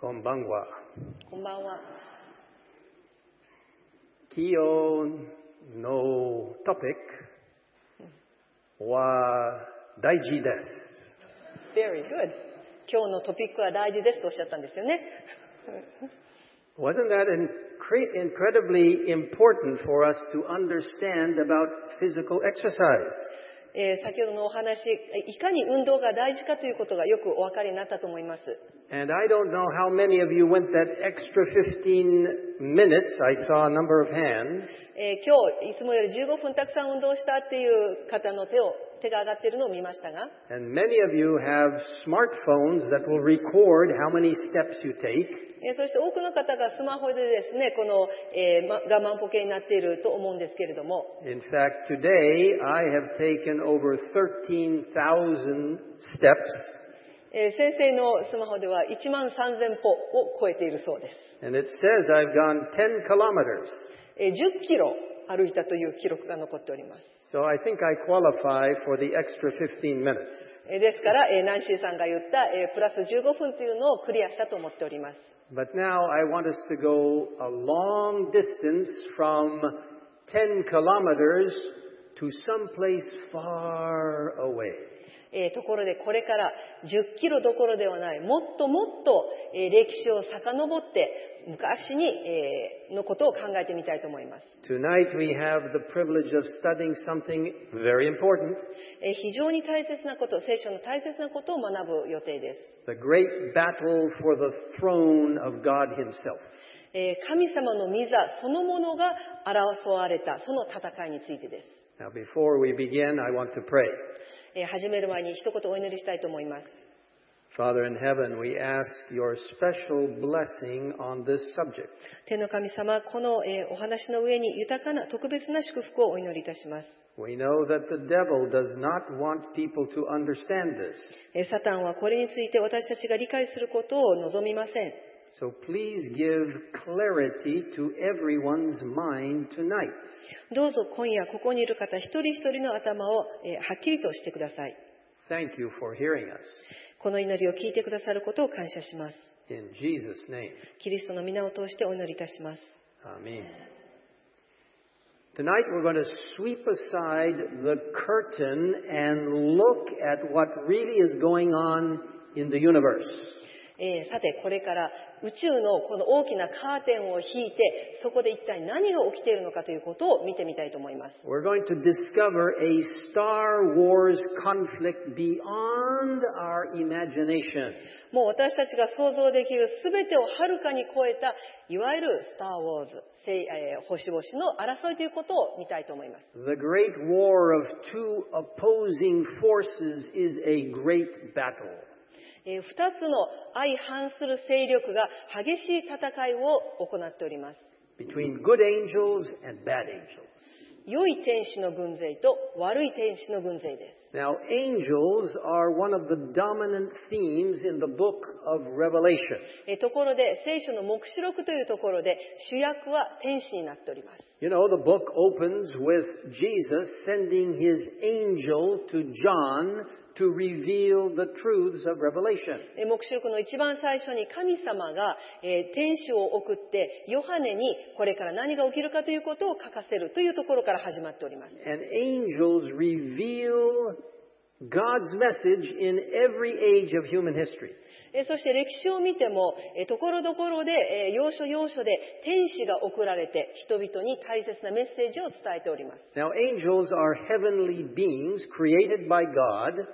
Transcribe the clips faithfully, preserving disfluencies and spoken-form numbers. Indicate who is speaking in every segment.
Speaker 1: こんばんは。
Speaker 2: こんばんは。
Speaker 1: 今日のトピックは大事です。
Speaker 2: Very good. 今日のトピックは大事ですとおっしゃったんですよね。
Speaker 1: Wasn't that incre- incredibly important for us to understand about physical exercise?
Speaker 2: えー、先ほどのお話、いかに運動が大事かということがよくお分かりになったと思います。
Speaker 1: And I don't know how many of you went that extra fifteen minutes. I saw a number of hands.
Speaker 2: えー、今日いつもよりじゅうごふんたくさん運動したっていう方の手を手が上がっているのを見ましたが、
Speaker 1: And many of you have smartphones that will record how many steps you take.
Speaker 2: えー、そして多くの方がスマホでですね、この、えーま、が万歩計になっていると思うんですけれども、
Speaker 1: In fact, today I have taken over thirteen thousand steps.
Speaker 2: えー、先生のスマホではいちまんさんぜんぽを超えているそうです。
Speaker 1: And it says I've gone ten kilometers.
Speaker 2: えー、じゅっキロ歩いたという記録が残っております。
Speaker 1: So I think I qualify for the extra fifteen minutes.
Speaker 2: えー、ですから、えー、ナンシーさんが言った、えー、プラスじゅうごふんというのをクリアしたと思っております。
Speaker 1: But now I want us to go a long distance from ten kilometers to someplace far away.
Speaker 2: えー、ところでこれからじゅっキロどころではない、もっともっと、えー、歴史を遡って昔に、えー、のことを考えてみたいと思います。
Speaker 1: Tonight we have the privilege of studying something very important.
Speaker 2: えー、非常に大切なこと、聖書の大切なことを学ぶ予定です。
Speaker 1: The great battle for the throne of God Himself.
Speaker 2: えー、神様の御座そのものが争われたその戦いについてです。
Speaker 1: Now before we begin, I want to pray.
Speaker 2: えー、始める前に一言お祈りしたいと思います。
Speaker 1: Father in heaven, we ask your special blessing on this subject.
Speaker 2: 天の神様、この、えー、お話の上に豊かな特別な祝福をお祈りいたします。
Speaker 1: We know that the devil does not want people to understand this.
Speaker 2: えー、サタンはこれについて私たちが理解することを望みません。
Speaker 1: So please give clarity to everyone's mind tonight.
Speaker 2: どうぞ今夜ここにいる方一人一人の頭を、えー、はっきりとしてください。
Speaker 1: Thank you for hearing us.
Speaker 2: この祈りを聞いてくださることを感謝します。
Speaker 1: In Jesus' name.
Speaker 2: キリストの皆を通してお祈りいたします。
Speaker 1: Amen. Tonight we're going to sweep aside the curtain and look at what really is going on in the universe.
Speaker 2: えー、さてこれから宇宙のこの大きなカーテンを引いてそこで一体何が起きているのかということを見てみたいと思います。
Speaker 1: We're going to discover a Star Wars conflict beyond our imagination.
Speaker 2: もう私たちが想像できる全てをはるかに超えたいわゆるスター・ウォーズ、えー、星々の争いということを見たいと思います。
Speaker 1: The great war of two opposing forces is a great battle.
Speaker 2: えー、二つの相反する勢力が激しい戦いを行っております。
Speaker 1: Between good angels and bad angels.
Speaker 2: 良い天使の軍勢と悪い天使の軍勢です。
Speaker 1: Now, angels are one of the dominant themes in the book of Revelation.
Speaker 2: えー、ところで聖書の黙示録というところで主役は天使になっております。
Speaker 1: You know, the book opens with Jesus sending his angel to John to reveal the truths of Revelation.
Speaker 2: 黙示録の一番最初に神様が、えー、天使を送ってヨハネにこれから何が起きるかということを書かせるというところから始まっております。
Speaker 1: And angels reveal God's message in every age of human history.
Speaker 2: えー、そして歴史を見ても、えー、ところどころで、えー、要所要所で天使が送られて人々に大切なメッセージを伝えております。
Speaker 1: Now, angels are heavenly beings created by God,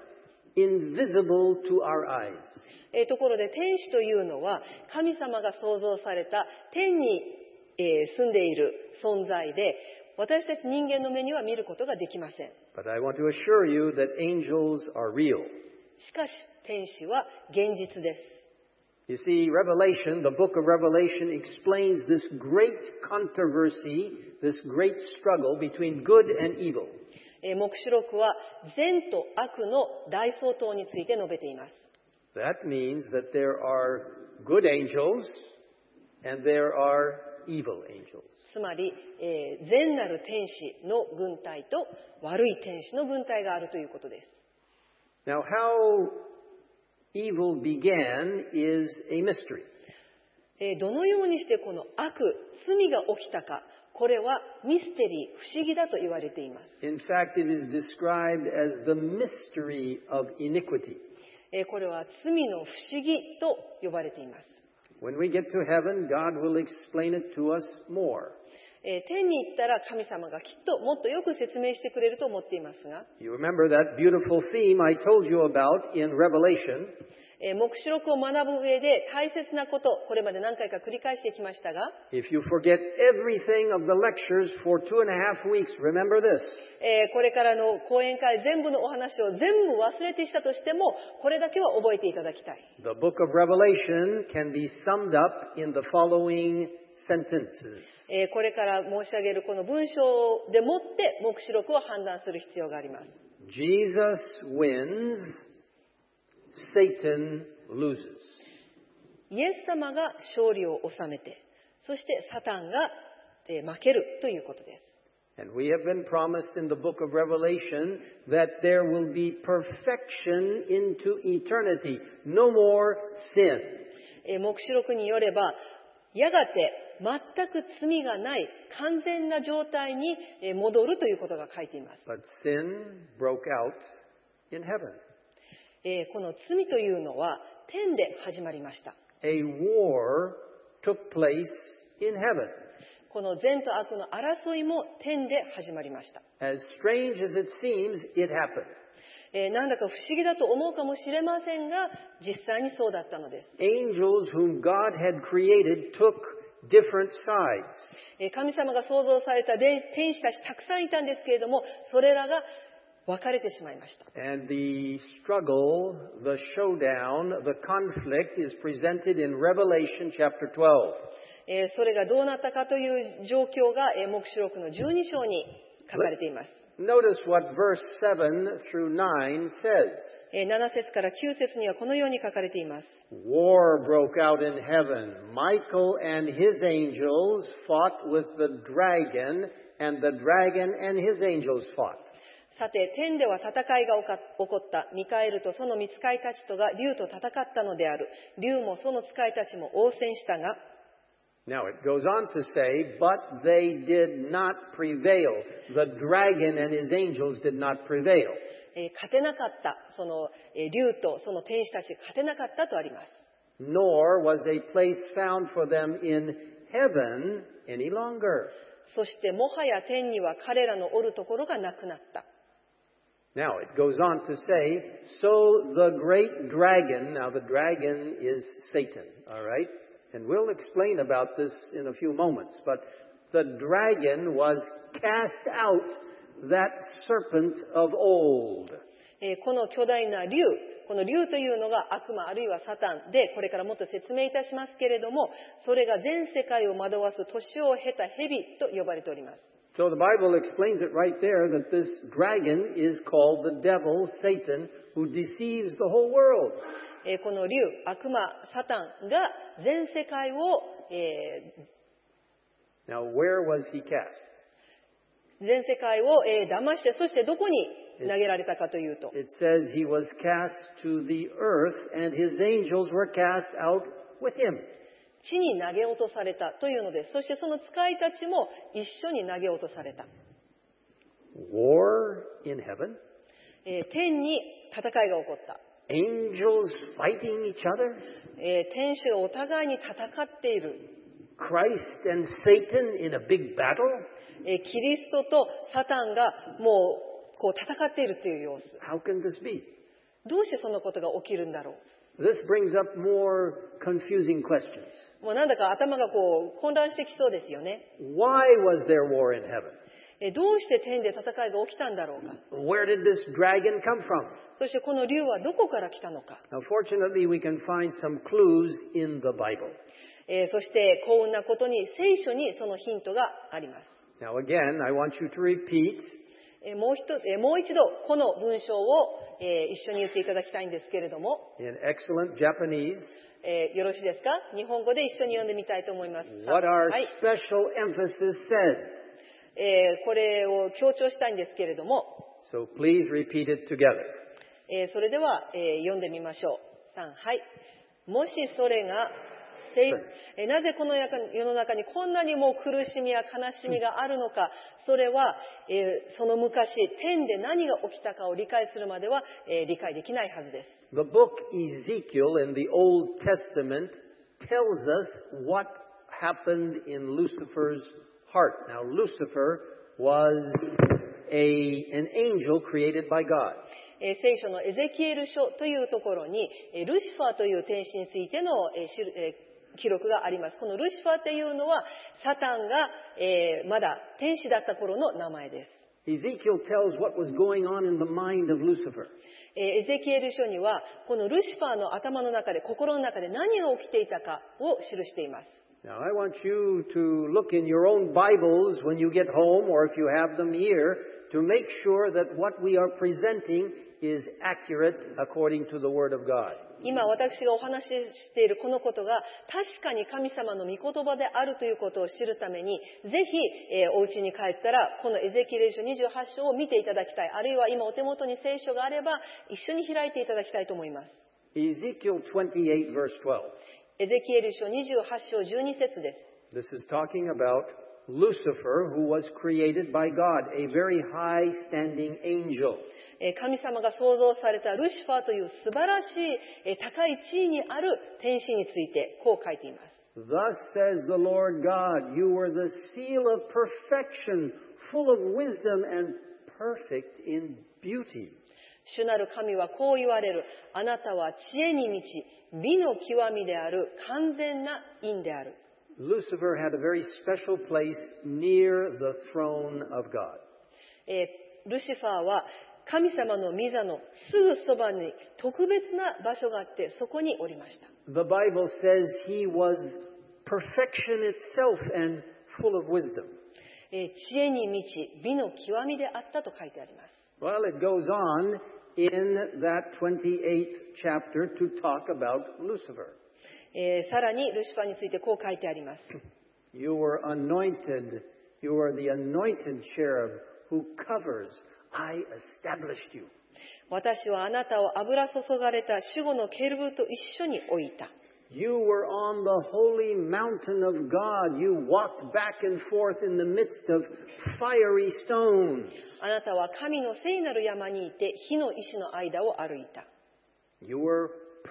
Speaker 1: invisible to our eyes.
Speaker 2: えー、ところで天使というのは神様が創造された天に、えー、住んでいる存在で私たち人間の目には見ることができません。
Speaker 1: But I want to assure you that angels are real.
Speaker 2: しかし天使は現実です。
Speaker 1: You see, Revelation, the book of Revelation explains this great controversy, this great struggle between good and evil.
Speaker 2: 黙示録は善と悪の大相当について述べています。
Speaker 1: That means that there are good angels and there are evil angels.
Speaker 2: つまり、えー、善なる天使の軍隊と悪い天使の軍隊があるということです。
Speaker 1: Now, how evil began is a mystery.
Speaker 2: えーどのようにしてこの悪、罪が起きたか、これはミステリー、不思議だと言われています。
Speaker 1: In fact, it is described as the mystery of iniquity.
Speaker 2: えーこれは罪の不思議と呼ばれています。
Speaker 1: When we get to heaven, God will explain it to us more.
Speaker 2: えー天に行ったら神様がきっともっとよく説明してくれると思っていますが、
Speaker 1: You remember that beautiful theme I told you about in Revelation?
Speaker 2: えー黙示録を学ぶ上で大切なこと、これまで何回か繰り返してきましたが、
Speaker 1: If you forget everything of the lectures for two and a half weeks, remember this.
Speaker 2: えーこれからの講演会全部のお話を全部忘れてしたとしても、これだけは覚えていただきたい。
Speaker 1: The book of Revelation can be summed up in the following sentences.
Speaker 2: えーこれから申し上げるこの文章でもって黙示録を判断する必要があります。
Speaker 1: Jesus wins, Satan loses.
Speaker 2: イエス様が勝利を収めて、そしてサタンがえー負けるということです。
Speaker 1: And we have been promised in the book of Revelation that there will be perfection into eternity. No more sin.
Speaker 2: えー黙示録によれば、やがて全く罪がない完全な状態にえー戻るということが書いています。
Speaker 1: But sin broke out in heaven.
Speaker 2: えーこの罪というのは天で始まりました。
Speaker 1: A war took place in heaven.
Speaker 2: この善と悪の争いも天で始まりました。
Speaker 1: As strange as it seems, it happened.
Speaker 2: えーなんだか不思議だと思うかもしれませんが、実際にそうだったのです。
Speaker 1: Angels whom God had created took different sides.
Speaker 2: えー神様が創造された天使たちたくさんいたんですけれども、それらが分かれてしまいました。
Speaker 1: And the struggle, the showdown, the conflict is presented in Revelation chapter twelve.
Speaker 2: えーそれがどうなったかという状況が、えー黙示録のじゅうに章に書かれています。
Speaker 1: Notice what verse seven through nine says.
Speaker 2: えーなな節からきゅう節にはこのように書かれています。
Speaker 1: War broke out in heaven. Michael and his angels fought with the dragon, and the dragon and his angels fought.
Speaker 2: さて、天では戦いが起こった。ミカエルとその御使いたちとが竜と戦ったのである。竜もその使いたちも応戦したが、
Speaker 1: Now it goes on to say, but they did not prevail. The dragon and his angels did not prevail.
Speaker 2: えー勝てなかった。その、えー竜とその天使たち勝てなかったとあります。
Speaker 1: Nor was a place found for them in heaven any longer.
Speaker 2: そしてもはや天には彼らのおるところがなくなった。
Speaker 1: Now it goes on to say, so the great dragon, now the dragon is Satan, all right? And we'll explain about this in a few moments, but the dragon was cast out, that serpent of old.
Speaker 2: えーこの巨大な竜、この竜というのが悪魔あるいはサタンで、これからもっと説明いたしますけれども、それが全世界を惑わす年を経た蛇と呼ばれております。
Speaker 1: So the Bible explains it right there that this dragon is called the devil, Satan, who deceives the whole world.
Speaker 2: えーこの竜、悪魔、サタンが全世界を、え
Speaker 1: Now where was he cast?
Speaker 2: ー全世界を、えー騙して、そしてどこに投げられたかというと、
Speaker 1: It says he was cast to the earth and his angels were cast out with him.
Speaker 2: 地に投げ落とされたというのです。そしてその使いたちも一緒に投げ落とされた。
Speaker 1: War in heaven?
Speaker 2: えー天に戦いが起こった。
Speaker 1: Angels fighting each other?
Speaker 2: えー天使がお互いに戦っている。
Speaker 1: Christ and Satan in a big battle?
Speaker 2: えーキリストとサタンがもうこう戦っているという様子。
Speaker 1: How can this be?
Speaker 2: どうしてそんなことが起きるんだろ
Speaker 1: This brings up more confusing questions.
Speaker 2: う。もうなんだか頭がこう混乱してきそうですよね。
Speaker 1: Why was there war in heaven?
Speaker 2: えーどうして天で戦いが起きたんだろうか。
Speaker 1: Where did this dragon come from?
Speaker 2: そしてこの竜はどこから来たのか。
Speaker 1: Now, fortunately, we can find some clues in the Bible.
Speaker 2: えーそして幸運なことに聖書にそのヒントがあります。
Speaker 1: Now, again, I want you to repeat
Speaker 2: えーもう一つ、えーもう一度この文章を、えー一緒に言っていただきたいんですけれども、
Speaker 1: in excellent Japanese
Speaker 2: えーよろしいですか？日本語で一緒に読んでみたいと思います。
Speaker 1: what our
Speaker 2: はい。
Speaker 1: special emphasis says.
Speaker 2: えーこれを強調したいんですけれども、
Speaker 1: So please repeat it together.
Speaker 2: えーそれでは、えー読んでみましょう。さん、はい。もしそれがえなぜこの世の中にこんなにも苦しみや悲しみがあるのか、それは、えー、その昔、天で何が起きたかを理解するまでは、えー、理解できないはずです。
Speaker 1: The book Ezekiel in the Old Testament tells us what happened in Lucifer's heart. Now, Lucifer was a, an angel created by God.
Speaker 2: えー、聖書のエゼキエル書というところに、えー、ルシファーという天使についての、えーしえー、記録があります。このルシファーというのは、サタンが、えー、まだ天使だった頃の名前です。
Speaker 1: Ezekiel tells what was going on in the mind of Lucifer.
Speaker 2: エゼキエル書には、このルシファーの頭の中で、心の中で何が起きていたかを記しています。
Speaker 1: Now, I want you to look in your own Bibles when you get home, or if you have them here, to make sure that what we are presenting is accurate according to the Word of God.
Speaker 2: 今私がお話ししているこのことが確かに神様の御言葉であるということを知るために、ぜひ、えー、お家に帰ったらこのエゼキエル書にじゅうはち章を見ていただきたい。あるいは今お手元に聖書があれば一緒に開いていただきたいと思います。
Speaker 1: Ezekiel twenty-eight verse twelve.
Speaker 2: エゼキエル書にじゅうはち章じゅうに節です。
Speaker 1: This is talking about Lucifer, who was created by God, a very high-standing angel.
Speaker 2: 神様が創造されたルシファーという素晴らしい高い地位にある天使についてこう書いています。
Speaker 1: Thus says the Lord God, you were the seal of perfection, full of wisdom and perfect in beauty.
Speaker 2: 主なる神はこう言われる。あなたは知恵に満ち、美の極みである完全な因である。
Speaker 1: Lucifer had a very special place near the throne of God.
Speaker 2: えー、ルシファーは神様の御座のすぐそばに特別な場所があって、そこにおりました。
Speaker 1: The Bible says he was perfection itself and full of wisdom.
Speaker 2: えー、知恵に満ち、美の極みであったと書いてあります。
Speaker 1: Well, it goes on in that twenty-eighth chapter to talk about Lucifer.
Speaker 2: えー、さらにルシファーについてこう書いてあります。
Speaker 1: You were anointed. You are the anointed cherub who covers. I established you.
Speaker 2: 私はあなたを油注がれた守護のケルブと一緒に置いた。
Speaker 1: You were on the holy mountain of God. You walked back and forth in the midst of fiery stones.
Speaker 2: あなたは神の聖なる山にいて火の石の間を歩いた。
Speaker 1: You were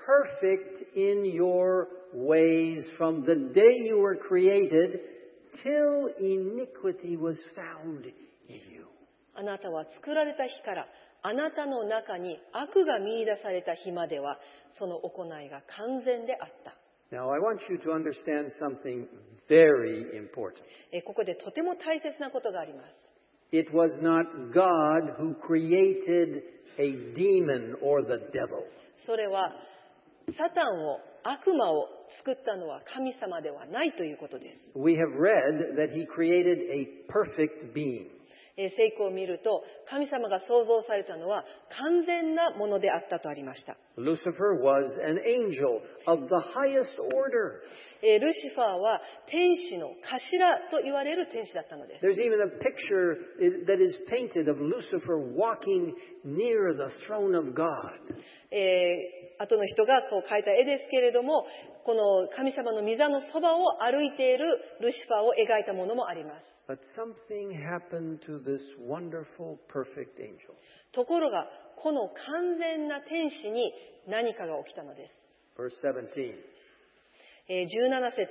Speaker 1: perfect in your ways from the day you were created till iniquity was found in you.
Speaker 2: あなたは作られた日からあなたの中に悪が見出された日まではその行いが完全であった。
Speaker 1: Now I want you to understand something very important.
Speaker 2: ここでとても大切なことがあります。
Speaker 1: It was not God who created a demon or the devil.
Speaker 2: それはサタンを悪魔を作ったのは神様ではないということです。
Speaker 1: We have read that he created a perfect being.
Speaker 2: 聖句を見ると神様が創造されたのは完全なものであったとありました。
Speaker 1: Lucifer was an angel of the highest order.
Speaker 2: ルシファーは天使の頭と言われる天使だったのです。
Speaker 1: There's even a picture that is painted of Lucifer walking near the throne of God.
Speaker 2: えー、後の人がこう描いた絵ですけれども、この神様の御座のそばを歩いているルシファーを描いたものもあります。
Speaker 1: But something happened to this wonderful, perfect angel.
Speaker 2: ところが、この完全な天使に何かが起きたのです。
Speaker 1: Verse seventeen.
Speaker 2: えー、じゅうなな節。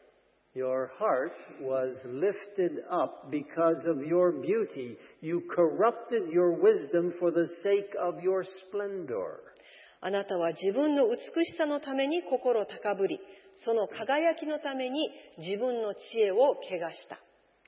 Speaker 1: Your heart was lifted up because of your beauty. You corrupted your wisdom for the sake of your splendor.
Speaker 2: あなたは自分の美しさのために心高ぶり、その輝きのために自分の知恵を汚した。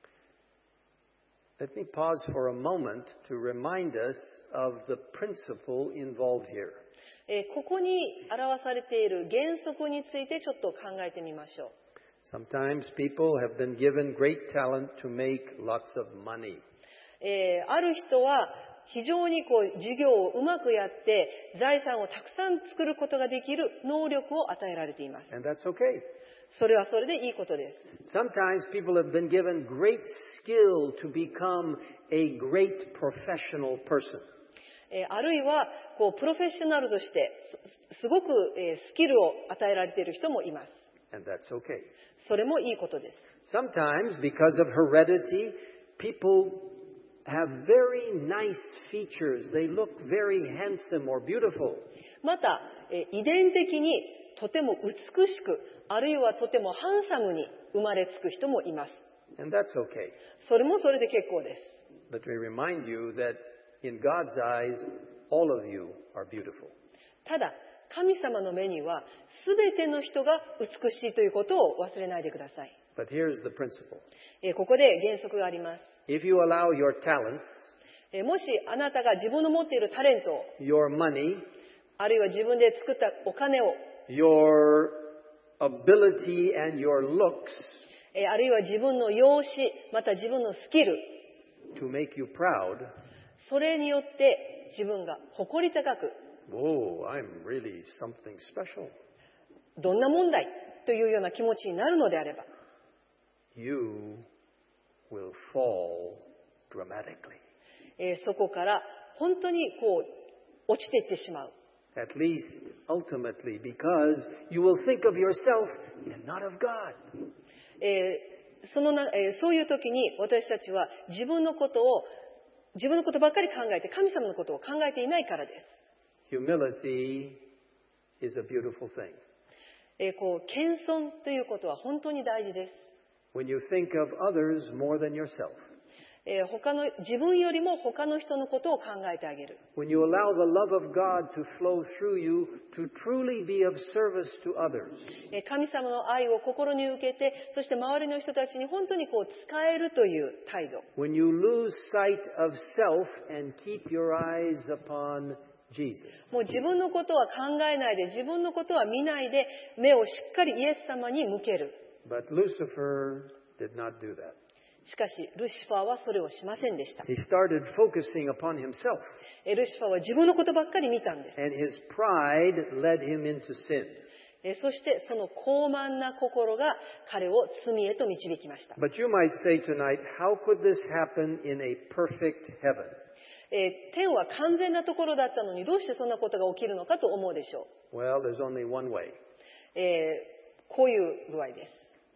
Speaker 1: Let me pause for a moment to remind us of the principle involved here.
Speaker 2: えー、ここに表されている原則についてちょっと考えてみましょう。
Speaker 1: Sometimes people have been given great talent to make lots of money.
Speaker 2: えー、ある人は非常にこう事業をうまくやって財産をたくさん作ることができる能力を与えられています。
Speaker 1: And that's okay.
Speaker 2: それはそれでいいことです。
Speaker 1: Sometimes people have been given great skill to become a great professional person.
Speaker 2: えー、あるいはこうプロフェッショナルとしてすごく、えー、スキルを与えられている人もいます。
Speaker 1: And that's okay.
Speaker 2: それもいいことです。
Speaker 1: Sometimes, because of heredity, people have very nice features. They look very handsome or beautiful.
Speaker 2: また、え遺伝的にとても美しく、あるいはとてもハンサムに生まれつく人もいます。
Speaker 1: And that's okay.
Speaker 2: それもそれで結構です。
Speaker 1: But we remind you that in God's eyes, all of you are beautiful.
Speaker 2: ただ、神様の目には全ての人が美しいということを忘れないでください。
Speaker 1: But here's the principle.
Speaker 2: えここで原則があります。
Speaker 1: If you allow your talents,
Speaker 2: えもしあなたが自分の持っているタレントを、
Speaker 1: your money,
Speaker 2: あるいは自分で作ったお金を、
Speaker 1: your ability and your looks
Speaker 2: えあるいは自分の容姿、また自分のスキル、
Speaker 1: to make you proud,
Speaker 2: それによって自分が誇り高く、
Speaker 1: oh, I'm really something special.
Speaker 2: どんな問題というような気持ちになるのであれば、
Speaker 1: You will fall dramatically.
Speaker 2: えーそこから本当にこう落ちていってしまう。
Speaker 1: At least ultimately, because you will think of yourself and not of God.
Speaker 2: えーそのなえーそういう時に私たちは自分のことを自分のことばっかり考えて神様のことを考えていないからです。
Speaker 1: Humility is a beautiful thing.
Speaker 2: えーこう謙遜ということは本当に大事です。
Speaker 1: When you think of others more than yourself,
Speaker 2: えー他の自分よりも他の人のことを考えてあげる。
Speaker 1: when you allow the love of God to flow through you to truly be of service to others,
Speaker 2: えー神様の愛を心に受けて、そして周りの人たちに本当にこう使えるという態度。
Speaker 1: when you lose sight of self and keep your eyes upon Jesus.
Speaker 2: もう自分のことは考えないで、自分のことは見ないで、目をしっかりイエス様に向ける。
Speaker 1: But Lucifer did not do that.
Speaker 2: しかし、ルシファーはそれをしませんでした。
Speaker 1: He started focusing upon himself,
Speaker 2: えルシファーは自分のことばっかり見たんです。
Speaker 1: and his pride led him into sin.
Speaker 2: えそしてその高慢な心が彼を罪へと導きました。
Speaker 1: But you might say tonight, how could this happen in a perfect heaven?
Speaker 2: えー天は完全なところだったのにどうしてそんなことが起きるのかと思うでしょ
Speaker 1: Well, there's only one way.
Speaker 2: う。えーこういう具合です。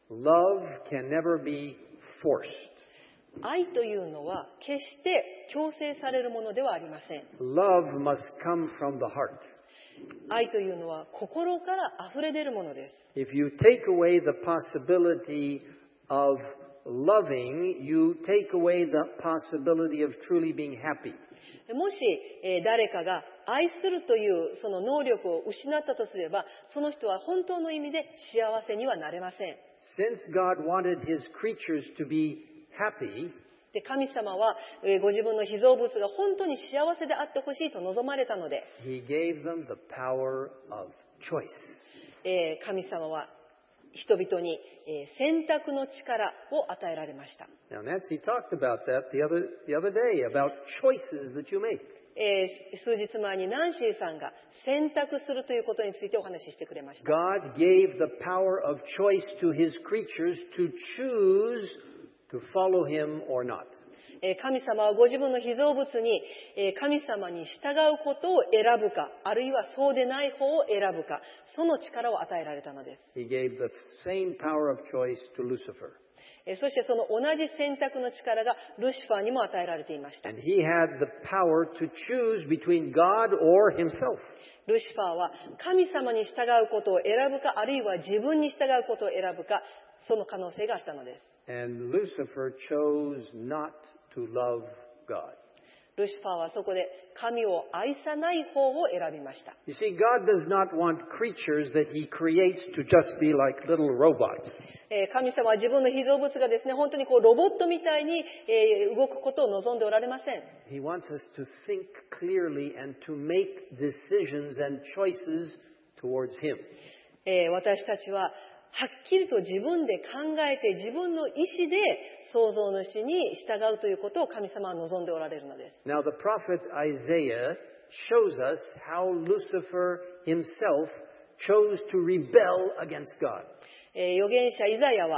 Speaker 1: Love can never be forced.
Speaker 2: 愛というのは決して強制されるものではありません。
Speaker 1: Love must come from the heart.
Speaker 2: 愛というのは心から溢れ出るものです。
Speaker 1: If you take away the possibility of loving, you take away the possibility of truly being happy.
Speaker 2: もし、えー誰かが愛するというその能力を失ったとすれば、その人は本当の意味で幸せにはなれません。
Speaker 1: Since God wanted his creatures to be happy,
Speaker 2: で神様は、えーご自分の被造物が本当に幸せであってほしいと望まれたので、
Speaker 1: he gave them the power of choice.
Speaker 2: えー神様は人々に、えー選択の力を与えられました。
Speaker 1: Now, Nancy talked about that the other, the other day, about choices that you make.
Speaker 2: えー数日前にナンシーさんが選択するということについてお話ししてくれました。
Speaker 1: God gave the power of choice to his creatures to choose to follow him or not.
Speaker 2: えー神様はご自分の被造物に、えー神様に従うことを選ぶか、あるいはそうでない方を選ぶか、その力を与えられたのです。
Speaker 1: He gave the same power of choice to Lucifer.
Speaker 2: えーそしてその同じ選択の力がルシファーにも与えられていました。
Speaker 1: And he had the power to choose between God or himself.
Speaker 2: ルシファーは神様に従うことを選ぶか、あるいは自分に従うことを選ぶか、その可能性があったのです。
Speaker 1: And Lucifer chose not to love God.
Speaker 2: ルシファーはそこで神を愛さない方を選びました。
Speaker 1: You see, God does not want creatures that he creates to just be like little robots.
Speaker 2: えー神様は自分の被造物がですね、本当にこうロボットみたいに、えー動くことを望んでおられません。
Speaker 1: He wants us to think clearly and to make decisions and choices towards him.
Speaker 2: えー私たちははっきりと自分で考えて自分の意思で創造主に従うということを神様は望んでおられるのです。
Speaker 1: Now, the prophet Isaiah shows us how Lucifer himself chose to rebel against God.
Speaker 2: えー預言者イザヤは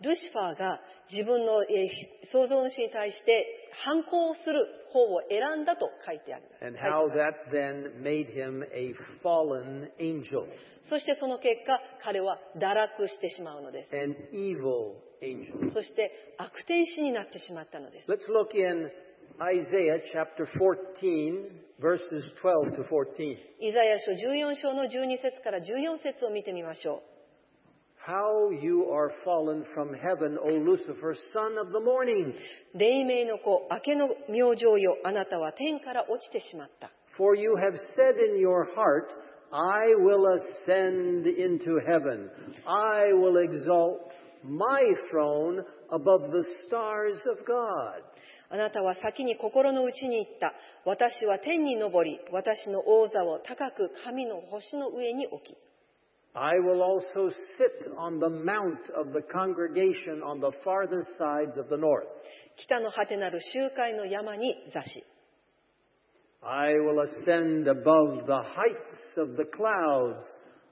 Speaker 2: ルシファーが自分の、えー、創造主に対して反抗をする方を選んだと書いてあります。
Speaker 1: And how that then made him a fallen angel.
Speaker 2: そしてその結果、彼は堕落してしまうのです。
Speaker 1: An evil angel.
Speaker 2: そして悪天使になってしまったのです。
Speaker 1: Let's look in Isaiah chapter fourteen, verses twelve to fourteen.
Speaker 2: イザヤ書じゅうよん章のじゅうに節からじゅうよん節を見てみましょう。
Speaker 1: How you are fallen from heaven, O Lucifer, son of the morning.
Speaker 2: 黎明の子、明けの明星よ、あなたは天から落ちてしまった。
Speaker 1: For you have said in your heart, I will ascend into heaven. I will exalt my throne above the stars of God.
Speaker 2: あなたは先に心の内に言った。私は天に昇り、私の王座を高く神の星の上に置き。
Speaker 1: I will also sit on the mount of the congregation on the farthest sides of the north.
Speaker 2: 北の果てなる集会の山に座し。
Speaker 1: I will ascend above the heights of the clouds.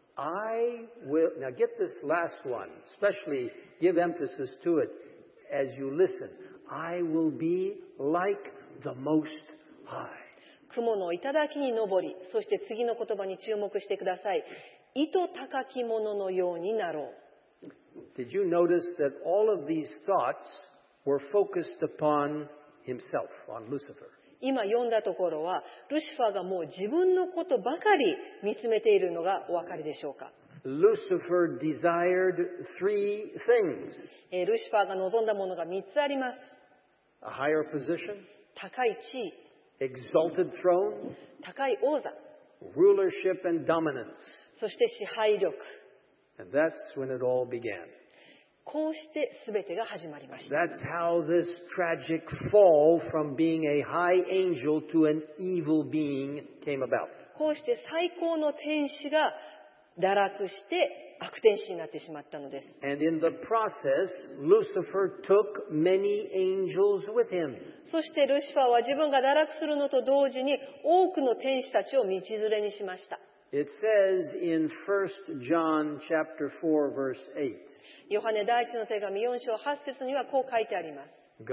Speaker 1: I will, now get this last one, especially give emphasis to it as you listen. I will be like the Most High.
Speaker 2: 雲の頂に登り、そして次の言葉に注目してください。糸高き者のようになろう。
Speaker 1: Did you notice that all of these thoughts were focused upon himself, on Lucifer?
Speaker 2: 今読んだところは、ルシファーがもう自分のことばかり見つめているのがお分かりでしょうか。
Speaker 1: Lucifer desired three things.
Speaker 2: えー、ルシファーが望んだものが三つあります。
Speaker 1: A higher position,
Speaker 2: 高い地位、
Speaker 1: exalted throne,
Speaker 2: 高い王座、
Speaker 1: rulership and dominance.
Speaker 2: そして支配力。
Speaker 1: And that's when it all began.
Speaker 2: こうして全てが始まりました。
Speaker 1: That's how this tragic fall from being a high angel to an evil being came about.
Speaker 2: こうして最高の天使が堕落して悪天使になってしまったのです。
Speaker 1: And in the process, Lucifer took many angels with him.
Speaker 2: そしてルシファーは自分が堕落するのと同時に多くの天使たちを道連れにしました。
Speaker 1: It says in First John chapter four, verse eight.
Speaker 2: ヨハネ第一の手紙よん章はち節にはこう書いてあります。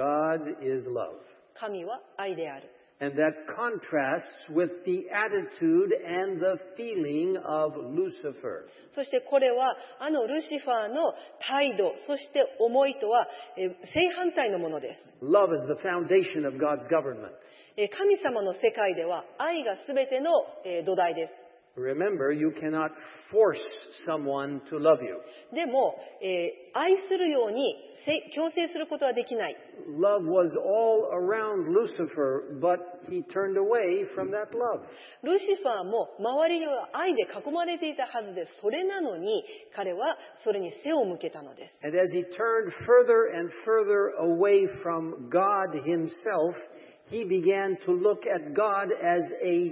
Speaker 1: God is love.
Speaker 2: 神は愛である。
Speaker 1: And that contrasts with the attitude and the feeling of Lucifer.
Speaker 2: そしてこれはあのルシファーの態度、そして思いとは正反対のものです。
Speaker 1: Love is the foundation of God's government.
Speaker 2: 神様の世界では愛がすべての土台です。
Speaker 1: Remember, you cannot force someone to love you.
Speaker 2: でも、えー、愛するように強制することはできない。
Speaker 1: Love was all around Lucifer, but he turned away from that love.
Speaker 2: ルシファーも周りには愛で囲まれていたはずです。それなのに彼はそれに背を向けたのです。
Speaker 1: And as he turned further and further away from God himself, he began to look at God as a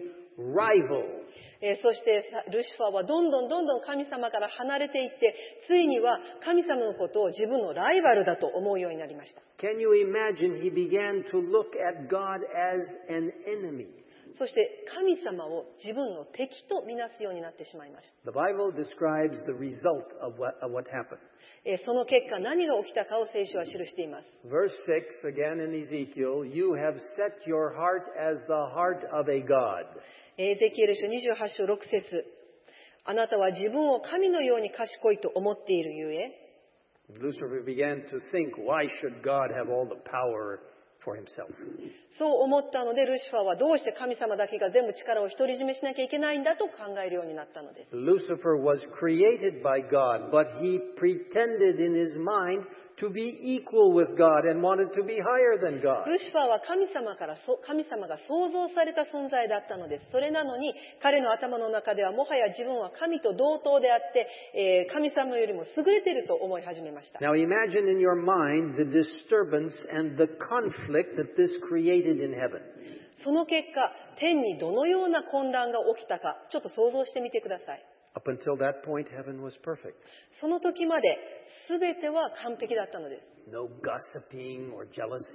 Speaker 1: rival.
Speaker 2: えー、そしてルシファーはどんどんどんどん神様から離れていって、ついには神様のことを自分のライバルだと思うようになりました。
Speaker 1: Can you imagine he began to look at God as an enemy?
Speaker 2: そして神様を自分の敵とみなすようになってしまいました。
Speaker 1: The Bible describes the result of what, of what happened.
Speaker 2: えー、その結果何が起きたかを聖書は記しています。
Speaker 1: Verse six, again in Ezekiel, you have set your heart as the heart of a God.
Speaker 2: エゼキエル書にじゅうはち章ろく節。あなたは自分を神のように賢いと思っているゆえ。
Speaker 1: Lucifer began to think, why should God have all the power for himself?
Speaker 2: そう思ったのでルシファーはどうして神様だけが全部力を独り占めしなきゃいけないんだと考えるようになったのです。
Speaker 1: Lucifer was created by God, but he pretended in his mind to be equal with God and wanted to be higher than God.
Speaker 2: ルシファーは神様から神様が創造された存在だったのです。それなのに彼の頭の中ではもはや自分は神と同等であって、えー、神様よりも優れていると思い始めました。
Speaker 1: Now imagine in your mind the disturbance and the conflict that this created in heaven.
Speaker 2: その結果、天にどのような混乱が起きたか、ちょっと想像してみてください。
Speaker 1: Up until that point, heaven was perfect.
Speaker 2: その時まで全ては完璧だったのです。
Speaker 1: No gossiping or jealousy.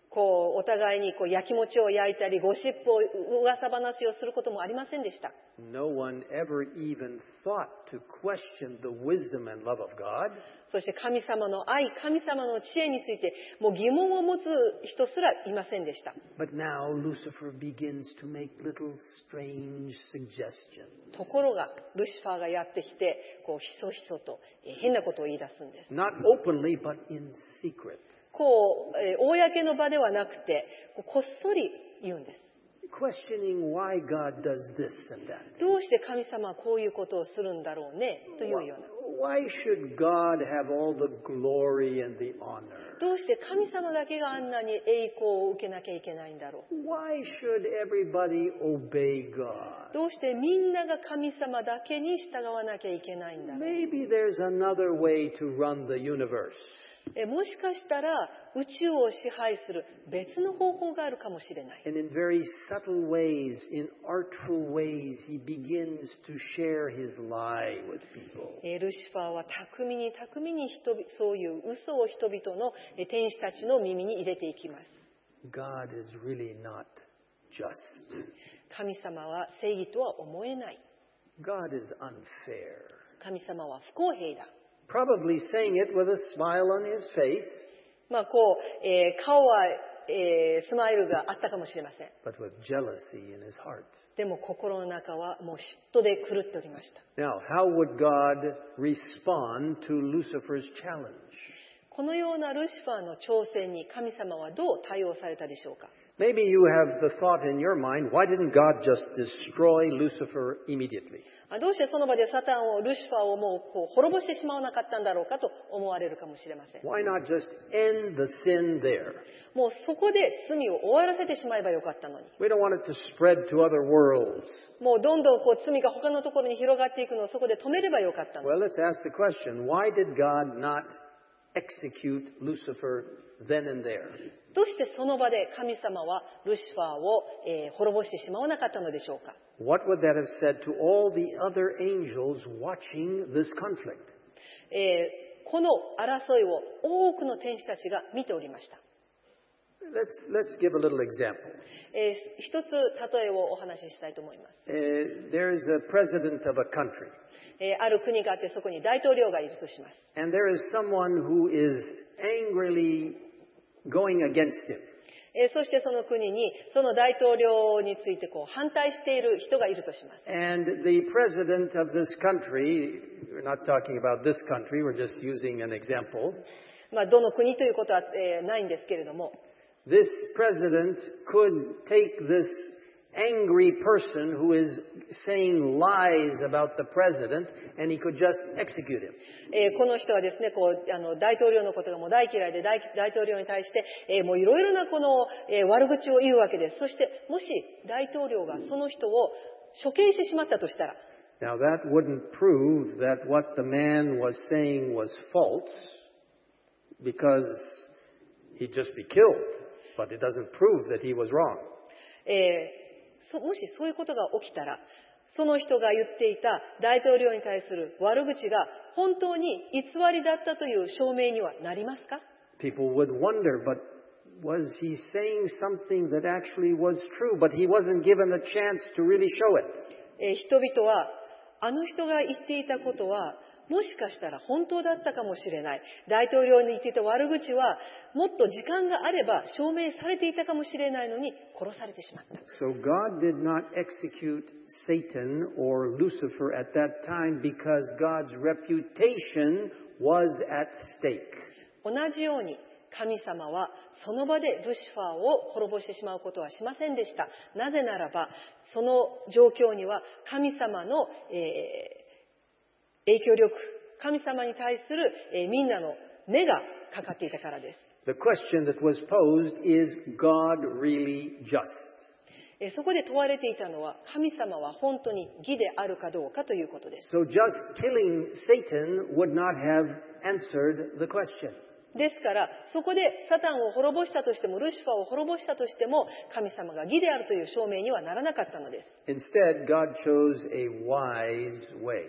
Speaker 2: こうお互いにこう焼き餅を焼いたりゴシップを噂話をすることもありませんでした。
Speaker 1: No one ever even thought to question the wisdom and love of God.
Speaker 2: そして神様の愛、神様の知恵についてもう疑問を持つ人すらいませんでした。
Speaker 1: But now Lucifer begins to make little strange suggestions.
Speaker 2: ところがルシファーがやってきてこうひそひそと変なことを言い出すんです。
Speaker 1: Not openly, but in secret.
Speaker 2: こう、えー、公の場ではなくてこうこっそり言うんです。
Speaker 1: Questioning why God does this and that.
Speaker 2: どうして神様はこういうことをするんだろうねというような。
Speaker 1: Why should God have all the glory and the honor?
Speaker 2: どうして神様だけがあんなに栄光を受けなきゃいけないんだろう。
Speaker 1: Why should everybody obey God?
Speaker 2: どうしてみんなが神様だけに従わなきゃいけないんだろう。
Speaker 1: Maybe there's another way to run the universe.
Speaker 2: えもしかしたら宇宙を支配する別の方法があるかもしれない。
Speaker 1: And in very subtle ways, in artful ways, he begins to share his lie with people.
Speaker 2: えルシファーは巧みに巧みに人々そういう嘘を人々のえ天使たちの耳に入れていきます。
Speaker 1: God is really not just.
Speaker 2: 神様は正義とは思えない。
Speaker 1: God is unfair.
Speaker 2: 神様は不公平だ。
Speaker 1: Probably saying it with a smile on his face,
Speaker 2: まあこう、えー顔は、えースマイルがあったかもしれません。
Speaker 1: but with jealousy in his heart.
Speaker 2: でも心の中はもう嫉妬で狂っておりました。
Speaker 1: Now, how would God respond to Lucifer's challenge?
Speaker 2: このようなルシファーの挑戦に神様はどう対応されたでしょうか。
Speaker 1: Maybe you have the thought in your mind, why didn't God just destroy Lucifer immediately?
Speaker 2: どうしてその場でサタンをルシファーをもうこう滅ぼしてしまわなかったんだろうかと思われるかもしれません。
Speaker 1: Why not just end the sin there?
Speaker 2: もうそこで罪を終わらせてしまえばよかったのに。
Speaker 1: We don't want it to spread to other worlds.
Speaker 2: もうどんどんこう罪が他のところに広がっていくのをそこで止めればよかったのに。
Speaker 1: Well, let's ask the question, why did God not execute Lucifer then and there?
Speaker 2: どうしてその場で神様はルシファーを、えー滅ぼしてしまわなかったのでしょうか。
Speaker 1: What would that have said to all the other angels watching this conflict?
Speaker 2: えーこの争いを多くの天使たちが見ておりました。
Speaker 1: Let's, let's give a little example.
Speaker 2: えー一つ例えをお話ししたいと思います。
Speaker 1: Uh, there's a president of a country,
Speaker 2: えーある国があってそこに大統領がいるとします。
Speaker 1: and there is someone who is angrily going against him.
Speaker 2: えーそしてその国にその大統領についてこう反対している人がいるとします。
Speaker 1: And the president of this country, we're not talking about this country, we're just using an example.
Speaker 2: まあ、どの国ということは、えーないんですけれども、
Speaker 1: This president could take this angry person who is saying lies about the president, and he could just execute him.
Speaker 2: えーこの人はですね、こうあの大統領のことがもう大嫌いで大大統領に対して、えーもういろいろなこの、えー悪口を言うわけです。そしてもし大統領がその人を処刑してしまったとしたら、
Speaker 1: Now that wouldn't prove that what the man was saying was false, because he'd just be killed. But it doesn't prove that he was wrong.
Speaker 2: えーそもしそういうことが起きたら、その人が言っていた大統領に対する悪口が本当に偽りだったという証明にはなりますか？
Speaker 1: People would wonder, but was he saying something that actually was true, but he wasn't given a chance to really show it?
Speaker 2: えー人々はあの人が言っていたことはもしかしたら本当だったかもしれない。大統領に言っていた悪口はもっと時間があれば証明されていたかもしれないのに殺されてしまった。
Speaker 1: So God did not execute Satan or Lucifer at that time because God's reputation was at stake.
Speaker 2: 同じように神様はその場でルシファーを滅ぼしてしまうことはしませんでした。なぜならばその状況には神様の、えー影響力、神様に対する、えーみんなの目がかかっていたからです。
Speaker 1: The question that was posed is God really just?
Speaker 2: えーそこで問われていたのは神様は本当に義であるかどうかということです。
Speaker 1: So just killing Satan would not have answered the question.
Speaker 2: ですからそこでサタンを滅ぼしたとしてもルシファーを滅ぼしたとしても神様が義であるという証明にはならなかったのです。
Speaker 1: Instead, God chose a wise way.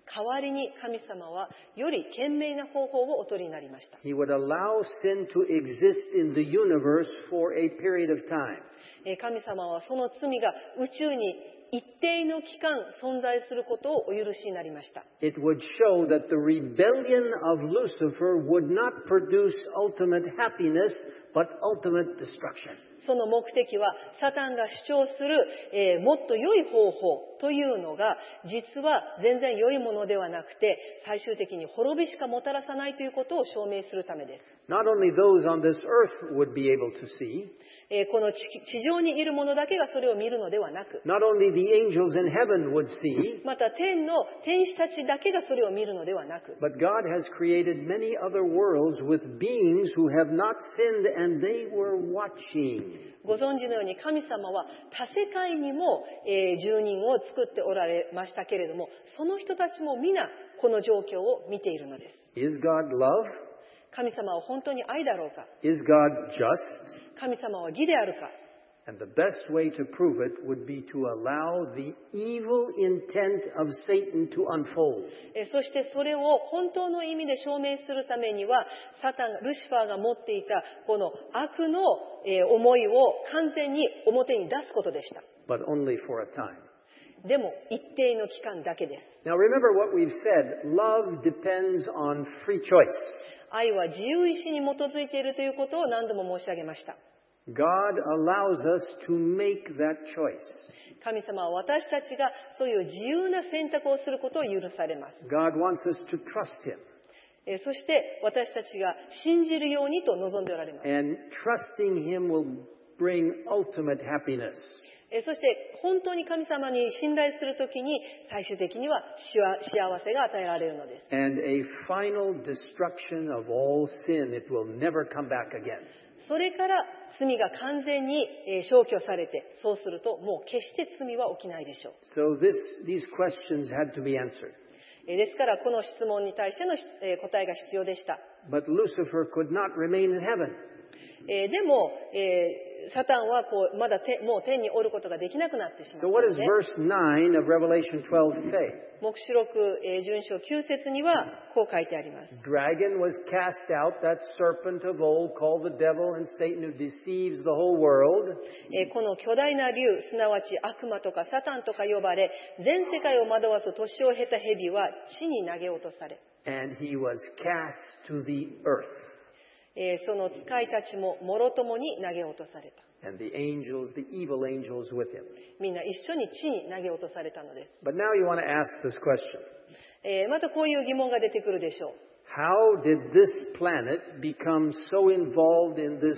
Speaker 2: 代わりに神様はより賢明な方法をお取りになりました。
Speaker 1: He would allow sin to exist in the universe for a period of time.
Speaker 2: 神様はその罪が宇宙に一定の期間存在することをお許しになりました。
Speaker 1: It would show that the rebellion of Lucifer would not produce ultimate happiness, but ultimate destruction.
Speaker 2: その目的はサタンが主張する、えー、もっと良い方法というのが実は全然良いものではなくて最終的に滅びしかもたらさないということを証明するためです。
Speaker 1: Not only those on this earth would be able to see,
Speaker 2: えー、この地上にいる者だけがそれを見るのではなく、
Speaker 1: not only the angels in heaven would see,
Speaker 2: また天の天使たちだけがそれを見るのではなく、
Speaker 1: but God has created many other worlds with beings who have not sinned and they were watching.
Speaker 2: ご存知のように神様は他世界にも、えー、住人を作っておられましたけれども、その人たちも皆この状況を見ているのです。
Speaker 1: Is God love?
Speaker 2: 神様は本当に愛だろうか。
Speaker 1: Is God just?
Speaker 2: 神様は義であるか。
Speaker 1: And the best way to prove it would be to allow the evil intent of Satan to unfold.
Speaker 2: えそしてそれを本当の意味で証明するためには、サタン、ルシファーが持っていたこの悪の、えー思いを完全に表に出すことでした。
Speaker 1: But only for a time.
Speaker 2: でも一定の期間だけです。
Speaker 1: Now remember what we've said. Love depends on free choice.
Speaker 2: 愛は自由意志に基づいているということを何度も申し上げました。
Speaker 1: God allows us to make that choice.
Speaker 2: 神様は私たちがそういう自由な選択をすることを許されます。
Speaker 1: God wants us to trust Him.
Speaker 2: えそして私たちが信じるようにと望んでおられます。
Speaker 1: And trusting Him will bring ultimate happiness.
Speaker 2: えそして本当に神様に信頼するときに最終的には幸せが与えられるのです。
Speaker 1: And a final destruction of all sin. It will never come back again.
Speaker 2: それから罪が完全に消去されて、そうするともう決して罪は起きないでしょう。
Speaker 1: So this, these questions had to be answered.
Speaker 2: ですからこの質問に対しての答えが必要でした。
Speaker 1: But Lucifer could not remain in heaven.
Speaker 2: えー、でも、えー、サタンはこうまだてもう天におることができなくなってしまった
Speaker 1: So
Speaker 2: の
Speaker 1: what does
Speaker 2: で、
Speaker 1: verse nine of Revelation twelve say?
Speaker 2: 黙示録、えー、順章きゅう節にはこう書いてあります。
Speaker 1: Dragon was cast out, that serpent of old called the devil and Satan who deceives the whole world.
Speaker 2: えー、この巨大な竜、すなわち悪魔とかサタンとか呼ばれ、全世界を惑わす年を経た蛇は地に投げ落とされ、
Speaker 1: And he was cast to the earth.
Speaker 2: えー、その使いたちももろともに投げ落とされた。
Speaker 1: And the angels, the evil angels with him.
Speaker 2: みんな一緒に地に投げ落とされたのです。
Speaker 1: But now you want to ask this question.
Speaker 2: えー、またこういう疑問が出てくるでしょう。
Speaker 1: How did this planet become so involved in this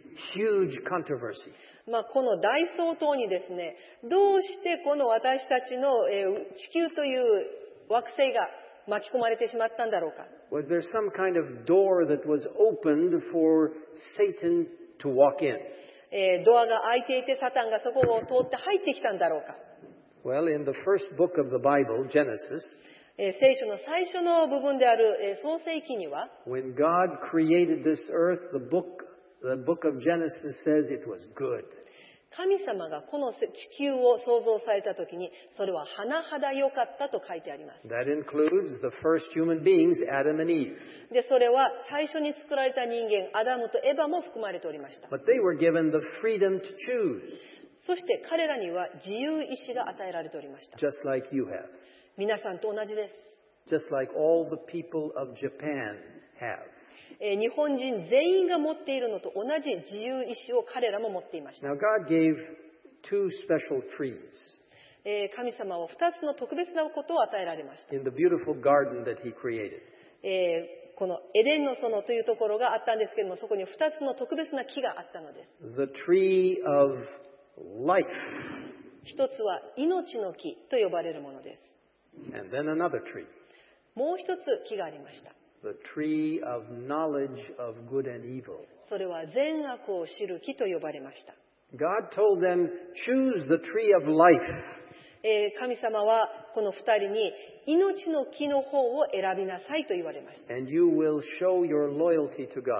Speaker 1: huge controversy?
Speaker 2: まあ、この大総統にですね、どうしてこの私たちの、えー、地球という惑星が巻き込まれてしまったんだろうか。
Speaker 1: Was there some kind of door that was opened for Satan to walk in?
Speaker 2: えー、ドアが開いていてサタンがそこを通って入ってきたんだろうか。
Speaker 1: Well, in the first book of the Bible, Genesis,
Speaker 2: えー、聖書の最初の部分である、えー、創世記には、
Speaker 1: when God created this earth, the book, the book of Genesis says it was good.
Speaker 2: 神様がこの地球を創造されたときに、それは甚だ良かったと書いてあります。
Speaker 1: That includes the first human beings, Adam and Eve.
Speaker 2: で、それは最初に作られた人間、アダムとエバも含まれておりました。
Speaker 1: But they were given the freedom to choose,
Speaker 2: そして彼らには自由意志が与えられておりました。
Speaker 1: just like you have.
Speaker 2: 皆さんと同じです。
Speaker 1: Just like all the people of Japan have.
Speaker 2: えー日本人全員が持っているのと同じ自由意志を彼らも持っていました。
Speaker 1: Now God gave two special trees
Speaker 2: えー神様は二つの特別なことを与えられました。
Speaker 1: in the beautiful garden that He created.
Speaker 2: えーこのエデンの園というところがあったんですけれども、そこに二つの特別な木があったのです。
Speaker 1: The tree of life
Speaker 2: 一つは命の木と呼ばれるものです。
Speaker 1: and then another tree,
Speaker 2: もう一つ木がありました。
Speaker 1: the tree of knowledge of good and evil.
Speaker 2: それは善悪を知る木と呼ばれました。
Speaker 1: God told them, choose the tree of life.
Speaker 2: えー神様はこの二人に命の木の方を選びなさいと言われました。
Speaker 1: And you will show your loyalty to God.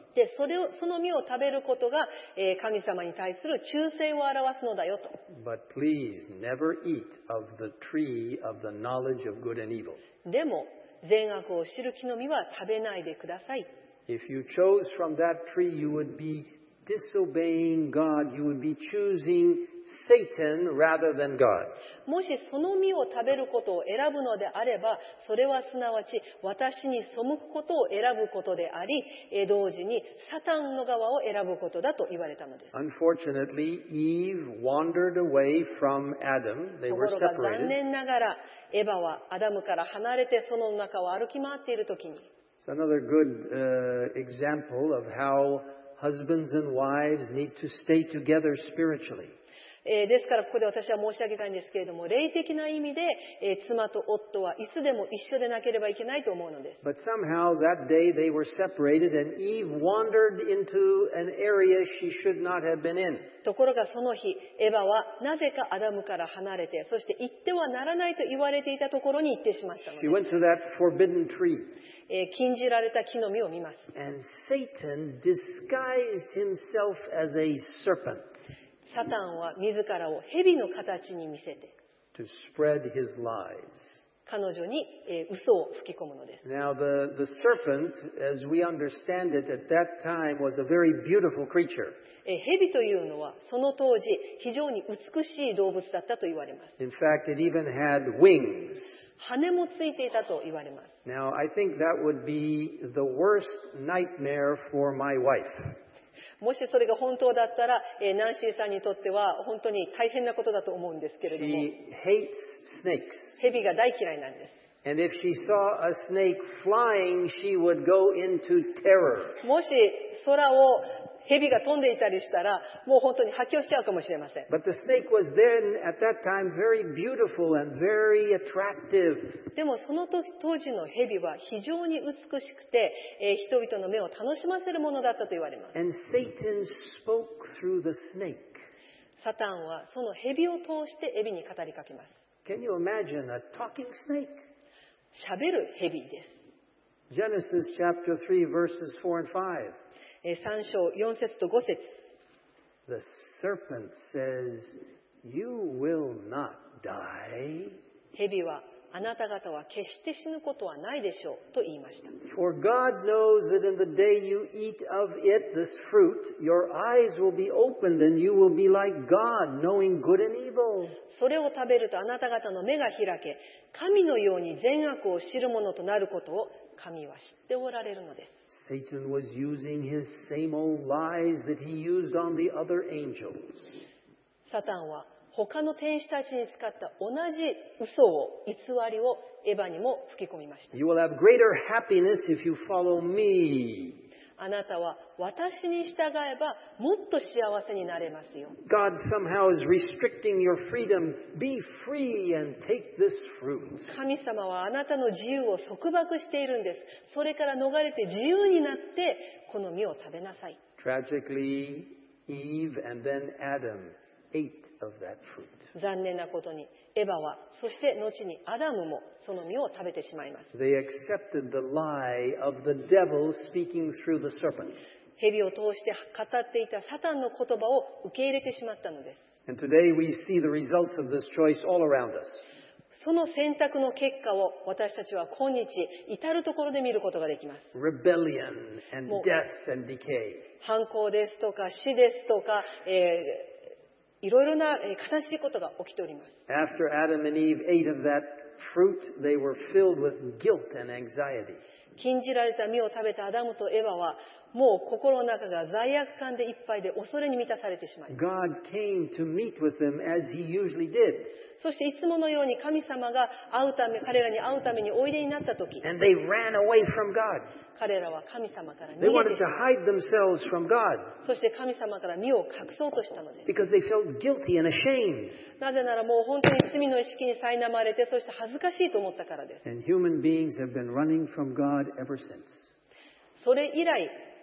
Speaker 2: で、それを、その実を食べることが、えー神様に対する忠誠を表すのだよと。
Speaker 1: But please never eat of the tree of the knowledge of good and evil.
Speaker 2: でも、善悪を知る木の実は食べないでください。
Speaker 1: If you chose from that tree, you would be disobeying God. You would be choosing Satan rather than God.
Speaker 2: もしその実を食べることを選ぶのであれば、それはすなわち私に背くことを選ぶことであり、えー同時にサタンの側を選ぶことだと言われたのです。
Speaker 1: Unfortunately, Eve wandered away from Adam. They
Speaker 2: とこ
Speaker 1: were
Speaker 2: ろが残
Speaker 1: separated.
Speaker 2: 念ながら、エバはアダムから離れてその中を歩き回っているときに、
Speaker 1: It's another good uh, example of how husbands and wives need to stay together spiritually.
Speaker 2: えーですからここで私は申し上げたいんですけれども、霊的な意味で、えー妻と夫はいつでも一緒でなければいけないと思うのです。
Speaker 1: But somehow that day they were separated and Eve wandered into an area she should not have been in.
Speaker 2: ところがその日、エバはなぜかアダムから離れて、そして行ってはならないと言われていたところに行ってしまったの
Speaker 1: She
Speaker 2: です。
Speaker 1: went to that forbidden tree.
Speaker 2: えー禁じられた木の実を見ます。
Speaker 1: And Satan disguised himself as a serpent
Speaker 2: サタンは自らを蛇の形に見せて、
Speaker 1: to spread his lies.
Speaker 2: 彼女に、えー嘘を吹き込むのです。
Speaker 1: Now the, the serpent, as we understand it at that time, was a very beautiful creature.
Speaker 2: えー蛇というのはその当時非常に美しい動物だったと言われます。
Speaker 1: In fact, it even had wings.
Speaker 2: 羽もついていたと言われます。
Speaker 1: Now, I think that would be the worst nightmare for my wife.
Speaker 2: もしそれが本当だったら、えーナンシーさんにとっては本当に大変なことだと思うんですけれども、
Speaker 1: She hates snakes.
Speaker 2: 蛇が大嫌いなんです。
Speaker 1: And if she saw a snake flying, she would go into terror.
Speaker 2: もし空を蛇が飛んでいたりしたら、もう本当に発狂しちゃうかもしれません。
Speaker 1: But the snake was then, at that time, very beautiful and very attractive.
Speaker 2: でもその時当時の蛇は非常に美しくて、えー人々の目を楽しませるものだったと言われます。
Speaker 1: And Satan spoke through the snake.
Speaker 2: サタンはその蛇を通して蛇に語りかけます。
Speaker 1: Can you imagine a talking snake?
Speaker 2: 喋る蛇です。
Speaker 1: Genesis chapter three, verses four and five.
Speaker 2: えーさん章よん節とご節。
Speaker 1: The serpent says, "You will not die,
Speaker 2: 蛇はあなた方は決して死ぬことはないでしょうと言いました。
Speaker 1: for God knows that in the day you eat of it, this fruit, your eyes will be opened and you will be like God, knowing good and evil."
Speaker 2: それを食べるとあなた方の目が開け、神のように善悪を知るものとなることを神は知っておられるのです。
Speaker 1: Satan was using his same old lies that he used on the other angels.
Speaker 2: サタンは他の天使たちに使った同じ嘘を、偽りをエヴァにも吹き込みました。
Speaker 1: You will have greater happiness if you follow me.
Speaker 2: あなたは私に従えばもっと幸せになれますよ。
Speaker 1: God somehow is restricting your freedom. Be free and take this fruit.
Speaker 2: 神様はあなたの自由を束縛しているんです。それから逃れて自由になってこの実を食べなさい。
Speaker 1: Tragically, Eve and then Adam ate of that fruit.
Speaker 2: 残念なことにエヴァは、そして後にアダムもその実を食べてしまいます。
Speaker 1: They accepted the lie of the devil speaking through the serpent.
Speaker 2: 蛇を通して語っていたサタンの言葉を受け入れてしまったのです。
Speaker 1: And today we see the results of this choice all around us.
Speaker 2: その選択の結果を私たちは今日至るところで見ることができます。
Speaker 1: Rebellion and
Speaker 2: Well-
Speaker 1: death and decay.
Speaker 2: 反抗ですとか死ですとか、えーいろいろなえー悲しいことが起きております。
Speaker 1: After Adam and Eve ate of that fruit, they were filled with guilt and anxiety.
Speaker 2: 禁じられた実を食べたアダムとエヴァはもう心の中が罪悪感でいっぱいで恐れに満たされてしまいます。
Speaker 1: God came to meet with them as he usually did.
Speaker 2: そしていつものように神様が会うため、彼らに会うためにおいでになったとき、
Speaker 1: And they ran away from God.
Speaker 2: 彼らは神様から逃
Speaker 1: They
Speaker 2: げ
Speaker 1: wanted
Speaker 2: て
Speaker 1: to hide themselves from God
Speaker 2: そして神様から身を隠そうとしたのです。
Speaker 1: because they felt guilty and ashamed.
Speaker 2: なぜならもう本当に罪の意識に苛まれて、そして恥ずかしいと思ったからです。
Speaker 1: And human beings have been running from God ever since.
Speaker 2: それ以来、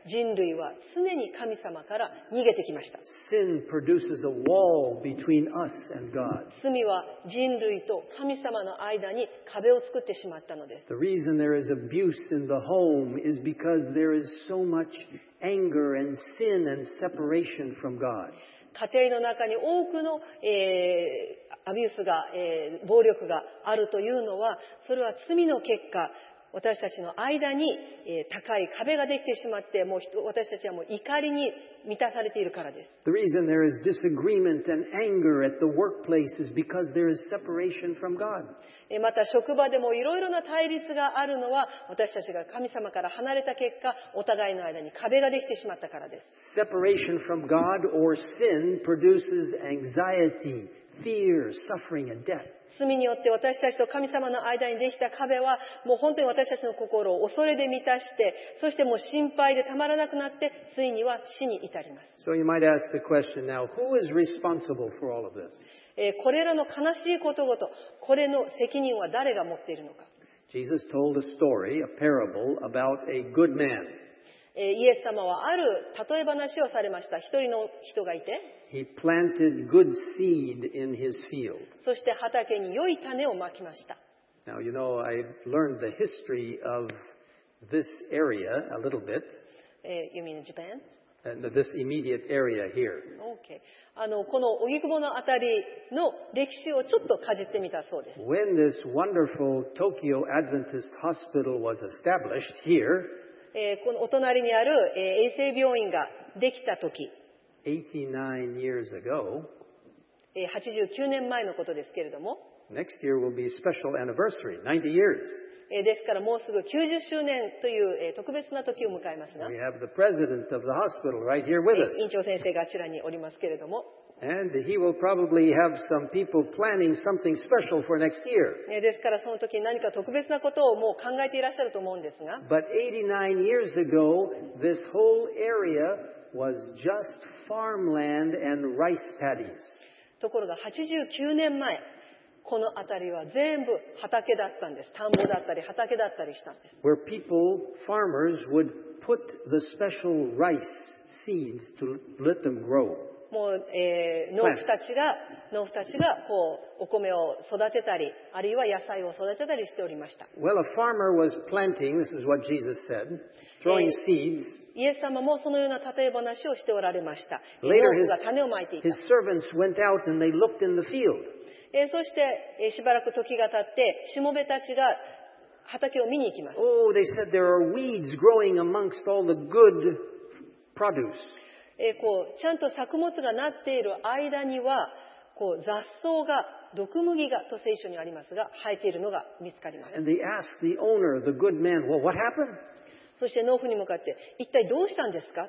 Speaker 2: 人類は常に神様から逃げてきました。
Speaker 1: Sin produces a wall between us and God.
Speaker 2: 罪は人類と神様の間に壁を作ってしまったのです。
Speaker 1: The reason there is abuse in the home is because there is so much anger and sin and separation from God.
Speaker 2: 家庭の中に多くの、えー、アビュースが、えー、暴力があるというのは、それは罪の結果、私たちの間に、えー、高い壁ができてしまって、もう人私たちはもう怒りに満たされているからです。
Speaker 1: The reason there is disagreement and anger at the workplace is because there is separation from God.
Speaker 2: また職場でもいろいろな対立があるのは、私たちが神様から離れた結果、お互いの間に壁ができてしまったからです。
Speaker 1: Separation from God or sin produces anxiety, fear, suffering, and death.
Speaker 2: 罪によって私たちと神様の間にできた壁は、もう本当に私たちの心を恐れで満たして、そしてもう心配でたまらなくなって、ついには死に至ります。
Speaker 1: So you might ask the question now, who is responsible for all of this?
Speaker 2: えー、これらの悲しいことごと、これの責任は誰が持っているのか。
Speaker 1: Jesus told a story, a parable about a good man.
Speaker 2: えー、イエス様はある例え話をされました。一人の人がいて、
Speaker 1: He planted good seed in his field.
Speaker 2: そして畑に良い種をまきました。
Speaker 1: Now, you know, I've learned the history of this area a little bit.
Speaker 2: えー、You mean Japan?
Speaker 1: And this immediate area here.
Speaker 2: Okay. あの、この荻窪のあたりの歴史をちょっとかじってみたそうです。
Speaker 1: When this wonderful Tokyo Adventist hospital was established here,
Speaker 2: えー、このお隣にある、えー、衛生病院ができた時、
Speaker 1: eighty-nine years ago,
Speaker 2: えー、はちじゅうきゅうねんまえのことですけれども、
Speaker 1: next year will be special anniversary, ninety years.
Speaker 2: えー、ですからもうすぐきゅうじゅっしゅうねんという、えー、特別な時を迎えますが、
Speaker 1: We have the president of the hospital right here with
Speaker 2: え
Speaker 1: us.
Speaker 2: ー、院長先生があちらにおりますけれども、
Speaker 1: And he will probably have some people planning something special for next year.
Speaker 2: えー、ですからその時に何か特別なことをもう考えていらっしゃると思うんですが、
Speaker 1: But eighty-nine years ago, this whole area was just farmland and rice paddies.
Speaker 2: ところがはちじゅうきゅうねんまえ、この辺りは全部畑だったんです。田んぼだったり畑だったりしたんです。
Speaker 1: Where people, farmers, would put the special rice seeds to let them grow.
Speaker 2: もう、えー、農夫たちが、農夫たちがこうお米を育てたり、あるいは野菜を育てたりしておりました。
Speaker 1: Well, a farmer was planting, this is what Jesus said, throwing seeds.
Speaker 2: イエス様もそのような例え話をしておられました。農
Speaker 1: Later
Speaker 2: 夫
Speaker 1: his,
Speaker 2: が種をまいていた。
Speaker 1: his servants went out and they looked in the field.
Speaker 2: えー、そして、えー、しばらく時が経って、しもべたちが畑を見に行きます。
Speaker 1: Oh, they said there are weeds growing amongst all the good produce.
Speaker 2: えー、こうちゃんと作物がなっている間には、こう雑草が、毒麦がと聖書にありますが、生えているのが見つかります。
Speaker 1: And they asked the owner, the good man, well, what happened?
Speaker 2: そして農夫に向かって、一体どうしたんですか？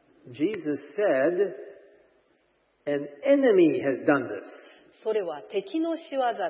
Speaker 1: Jesus said, an enemy has done this.
Speaker 2: それは敵の仕業だ。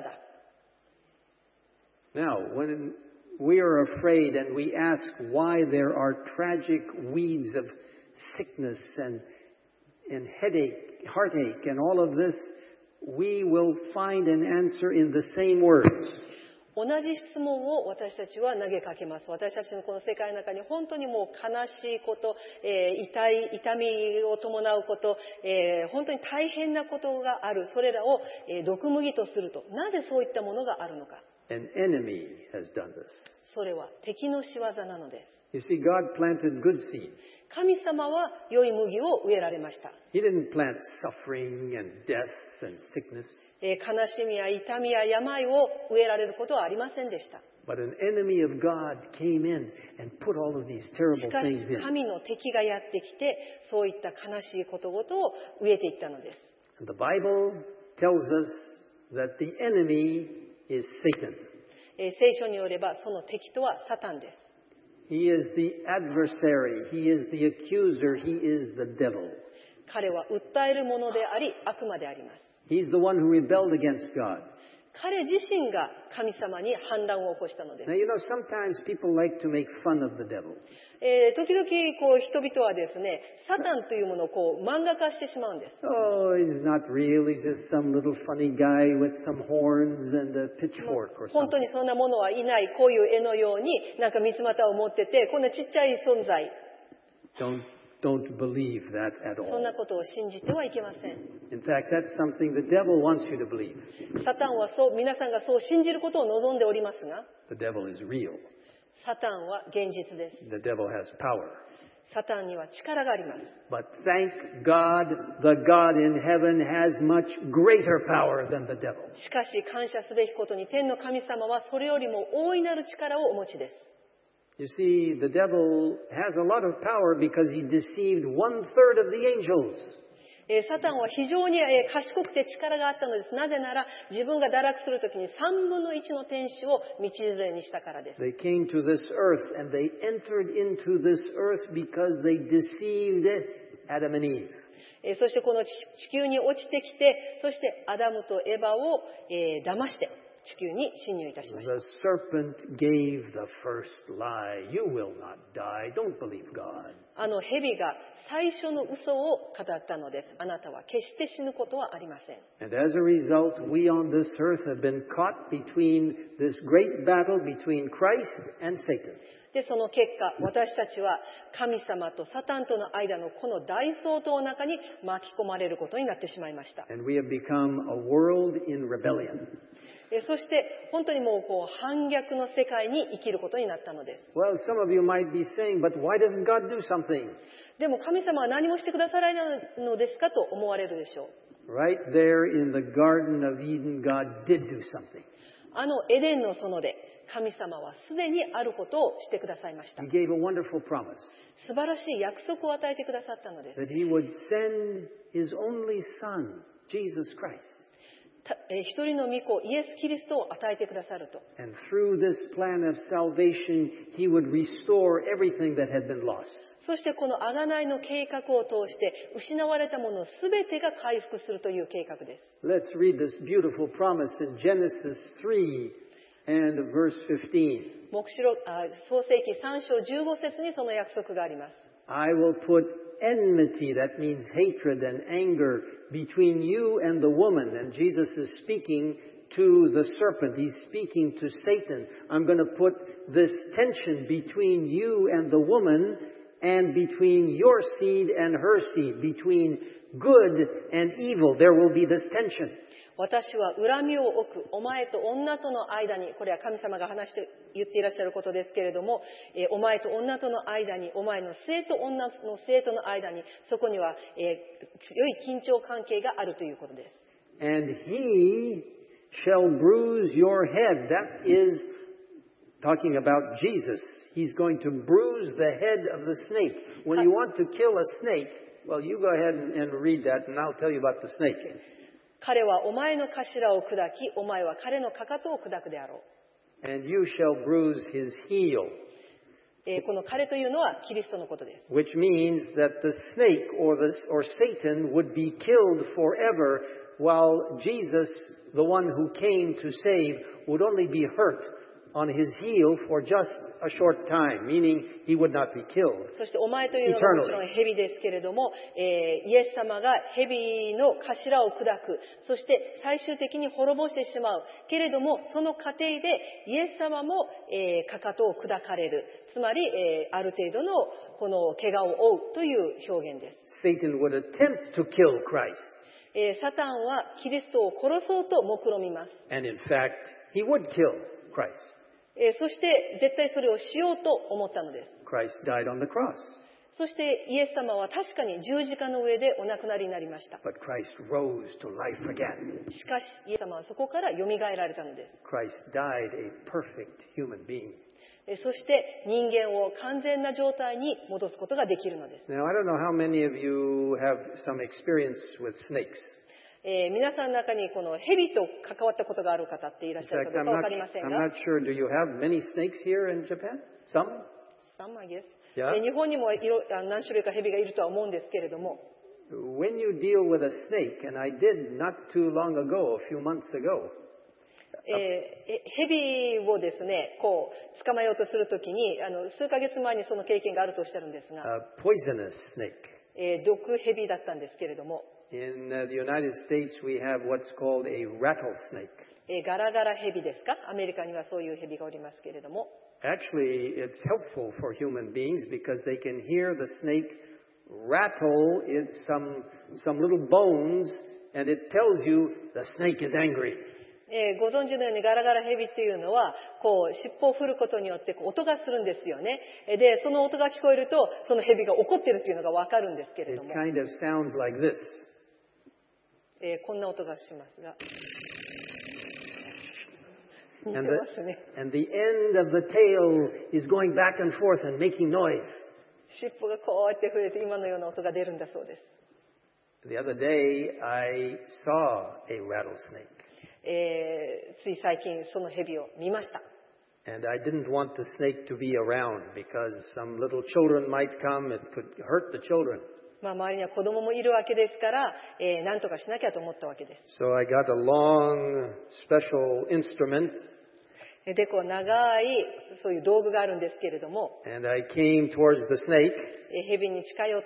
Speaker 1: Now, when we are afraid and we ask why there are tragic weeds of sickness and, and headache, heartache, and all of this, we will find an answer in the same words.
Speaker 2: 同じ質問を私たちは投げかけます。私たちのこの世界の中に本当にもう悲しいこと、えー、痛い、痛みを伴うこと、えー、本当に大変なことがある。それらを、えー、毒麦とすると。なぜそういったものがあるのか。
Speaker 1: An enemy has done this.
Speaker 2: それは敵の仕業なのです。
Speaker 1: You see, God planted good seed.
Speaker 2: 神様は良い麦を植えられました。
Speaker 1: He didn't plant suffering and death and sickness.
Speaker 2: えー、悲しみや痛みや病を植えられることはありませんでした。
Speaker 1: But an enemy of God came in and put all of these
Speaker 2: し
Speaker 1: terrible
Speaker 2: かし
Speaker 1: things in.
Speaker 2: 神の敵がやってきて、そういった悲しいことごとを植えていったのです。
Speaker 1: And the Bible tells us that the enemy is Satan.
Speaker 2: えー、聖書によればその敵とはサタンです。
Speaker 1: He is the adversary. He is the accuser. He is the devil.
Speaker 2: 彼は訴えるものであり、悪魔であります。
Speaker 1: He's the one who rebelled against God.
Speaker 2: 彼自身が神様に反乱を起こしたのです。
Speaker 1: Now, you know, sometimes people like to make fun of the devil.
Speaker 2: えー、時々こう人々はですね、サタンというものをこう漫画化してしまうんです。
Speaker 1: Oh, he's not real. He's just some little funny guy with some horns and a pitchfork or
Speaker 2: 本当
Speaker 1: something.
Speaker 2: にそんなものはいない、こういう絵のようになんか三つ股を持ってて、こんなちっちゃい存在。
Speaker 1: Don't, don't believe that at
Speaker 2: そん
Speaker 1: all.
Speaker 2: なことを信じてはいけません。
Speaker 1: In fact, that's something the devil wants you to believe.
Speaker 2: サタンはそう、皆さんがそう信じることを望んでおりますが、
Speaker 1: The devil is real.
Speaker 2: サタンは現実です。
Speaker 1: The devil has power.
Speaker 2: サタンには力があります。
Speaker 1: But thank God, the God in heaven has much greater power than the devil.
Speaker 2: しかし感謝すべきことに天の神様はそれよりも大いなる力をお持ちです。
Speaker 1: You see, the devil has a lot of power because he deceived one third of the angels.
Speaker 2: えーサタンは非常にえー賢くて力があったのです。なぜなら自分が堕落するときにさんぶんのいちの天使を道連れにしたからです。
Speaker 1: They came to this earth and they entered into this earth because they deceived Adam and Eve.
Speaker 2: えーそしてこの地地球に落ちてきて、そしてアダムとエバを、えー騙して地球に侵入いたしました。
Speaker 1: The serpent gave the first lie. You will not die. Don't believe God.
Speaker 2: あの蛇が最初の嘘を語ったのです。あなたは決して死ぬことはありません。
Speaker 1: And as a result, we on this earth have been caught between this great battle between Christ and Satan.
Speaker 2: で、その結果、私たちは神様とサタンとの間のこの大争闘の中に巻き込まれることになってしまいました。
Speaker 1: And we have become a world in rebellion.
Speaker 2: えそして本当にもうこう反逆の世界に生きることになったのです。
Speaker 1: Well, some of you might be saying, but why doesn't God do something?
Speaker 2: でも神様は何もしてくださらないのですかと思われるでしょう。
Speaker 1: Right there in the Garden of Eden, God did do something.
Speaker 2: あのエデンの園で神様はすでにあることをしてくださいました。
Speaker 1: He gave a wonderful promise
Speaker 2: 素晴らしい約束を与えてくださったのです。
Speaker 1: that He would send His only Son, Jesus Christ.
Speaker 2: たえー一人の御子イエス・キリストを与えてくださると。
Speaker 1: And through this plan of salvation, He would restore everything that had been lost.
Speaker 2: そしてこの贖いの計画を通して失われたものすべてが回復するという計画です。
Speaker 1: Let's read this beautiful promise in Genesis three and verse fifteen.
Speaker 2: 黙示録あ創世記さん章じゅうご節にその約束があります。
Speaker 1: I will put enmity, that means hatred and anger, between you and the woman. And Jesus is speaking to the serpent. He's speaking to Satan. I'm going to put this tension between you and the woman and between your seed and her seed, between good and evil. There will be this tension.
Speaker 2: 私は恨みを置くお前と女との間に、これは神様が話して言っていらっしゃることですけれども、えーお前と女との間に、お前の生と女の生との間に、そこには、えー強い緊張関係があるということです。
Speaker 1: And he shall bruise your head. That is talking about Jesus. He's going to bruise the head of the snake. When you want to kill a snake, well, you go ahead and, and read that, and I'll tell you about the snake.
Speaker 2: 彼はお前の頭を砕き、お前は彼のかかとを砕くであろう。
Speaker 1: And you shall bruise his heel,
Speaker 2: えーこの彼というのはキリストのことです。
Speaker 1: which means that the snake or the, or Satan would be killed forever, while Jesus, the one who came to save, would only be hurt on his heel for just a short time, meaning he would not be killed.
Speaker 2: そしてお前というのはもちろん蛇ですけれども、えーイエス様が蛇の頭を砕く、そして最終的に滅ぼしてしまう。けれども、その過程でイエス様も、えーかかとを砕かれる。つまり、えーある程度のこの怪我を負うという表現です。
Speaker 1: Satan would attempt to kill Christ.
Speaker 2: えーサタンはキリストを殺そうと目論みます。
Speaker 1: And in fact, he would kill Christ.
Speaker 2: えーそして絶対それをしようと思ったのです。
Speaker 1: Christ died on the cross.
Speaker 2: そしてイエス様は確かに十字架の上でお亡くなりになりました。
Speaker 1: But Christ rose to life again.
Speaker 2: しかしイエス様はそこから蘇られたのです。
Speaker 1: Christ died a perfect human being.
Speaker 2: えそして人間を完全な状態に戻すことができるのです。
Speaker 1: Now, I don't know how many of you have some experience with snakes.
Speaker 2: えー皆さんの中にこの蛇と関わったことがある方っていらっ
Speaker 1: In
Speaker 2: しゃる
Speaker 1: fact,
Speaker 2: かどう
Speaker 1: I'm
Speaker 2: かわ
Speaker 1: not,
Speaker 2: かりません
Speaker 1: I'm
Speaker 2: が、
Speaker 1: not sure. Do you have many snakes here in Japan? Some?
Speaker 2: Some, I guess.
Speaker 1: Yeah.
Speaker 2: えー日本にもいろあ何種類か蛇がいるとは思うんですけれども、
Speaker 1: When you deal with a snake, and I did not too long ago, a few months ago,
Speaker 2: えーえ蛇をですね、こう捕まえようとするときにあの数ヶ月前にその経験があるとおっしゃるんですが、
Speaker 1: a poisonous snake.
Speaker 2: えー毒蛇だったんですけれども、
Speaker 1: In uh, the United States, we have what's called a rattlesnake.
Speaker 2: えーガラガラ蛇ですか、アメリカにはそういう蛇がおりますけれども、
Speaker 1: Actually, it's helpful for human beings because they can hear the snake rattle in some, some little bones, and it tells you the snake is angry.
Speaker 2: えーご存知のようにガラガラヘビっていうのは、こう、尻尾を振ることによってこう音がするんですよね。えーで、その音が聞こえると、そのヘビが怒ってるっていうのがわかるんですけれ
Speaker 1: It
Speaker 2: ども、
Speaker 1: kind of sounds like this.
Speaker 2: えーこんな音がしますが。似て
Speaker 1: And
Speaker 2: ます
Speaker 1: the,
Speaker 2: ね。
Speaker 1: and the end of the tail is going back and forth and making noise.
Speaker 2: 尻尾がこうやって触れて今のような音が出るんだそうです。
Speaker 1: The other day, I saw a rattlesnake.
Speaker 2: えーつい最近そのヘビを見ました。
Speaker 1: And I didn't want the snake to be around because some little children might come. It could hurt the children.
Speaker 2: まあ、周りには子供もいるわけですから、えー、何とかしなきゃと思ったわけです。
Speaker 1: So I got a long special instrument
Speaker 2: で、こう長いそういう道具があるんですけれども、
Speaker 1: and I came towards the snake
Speaker 2: えーヘビに近寄って、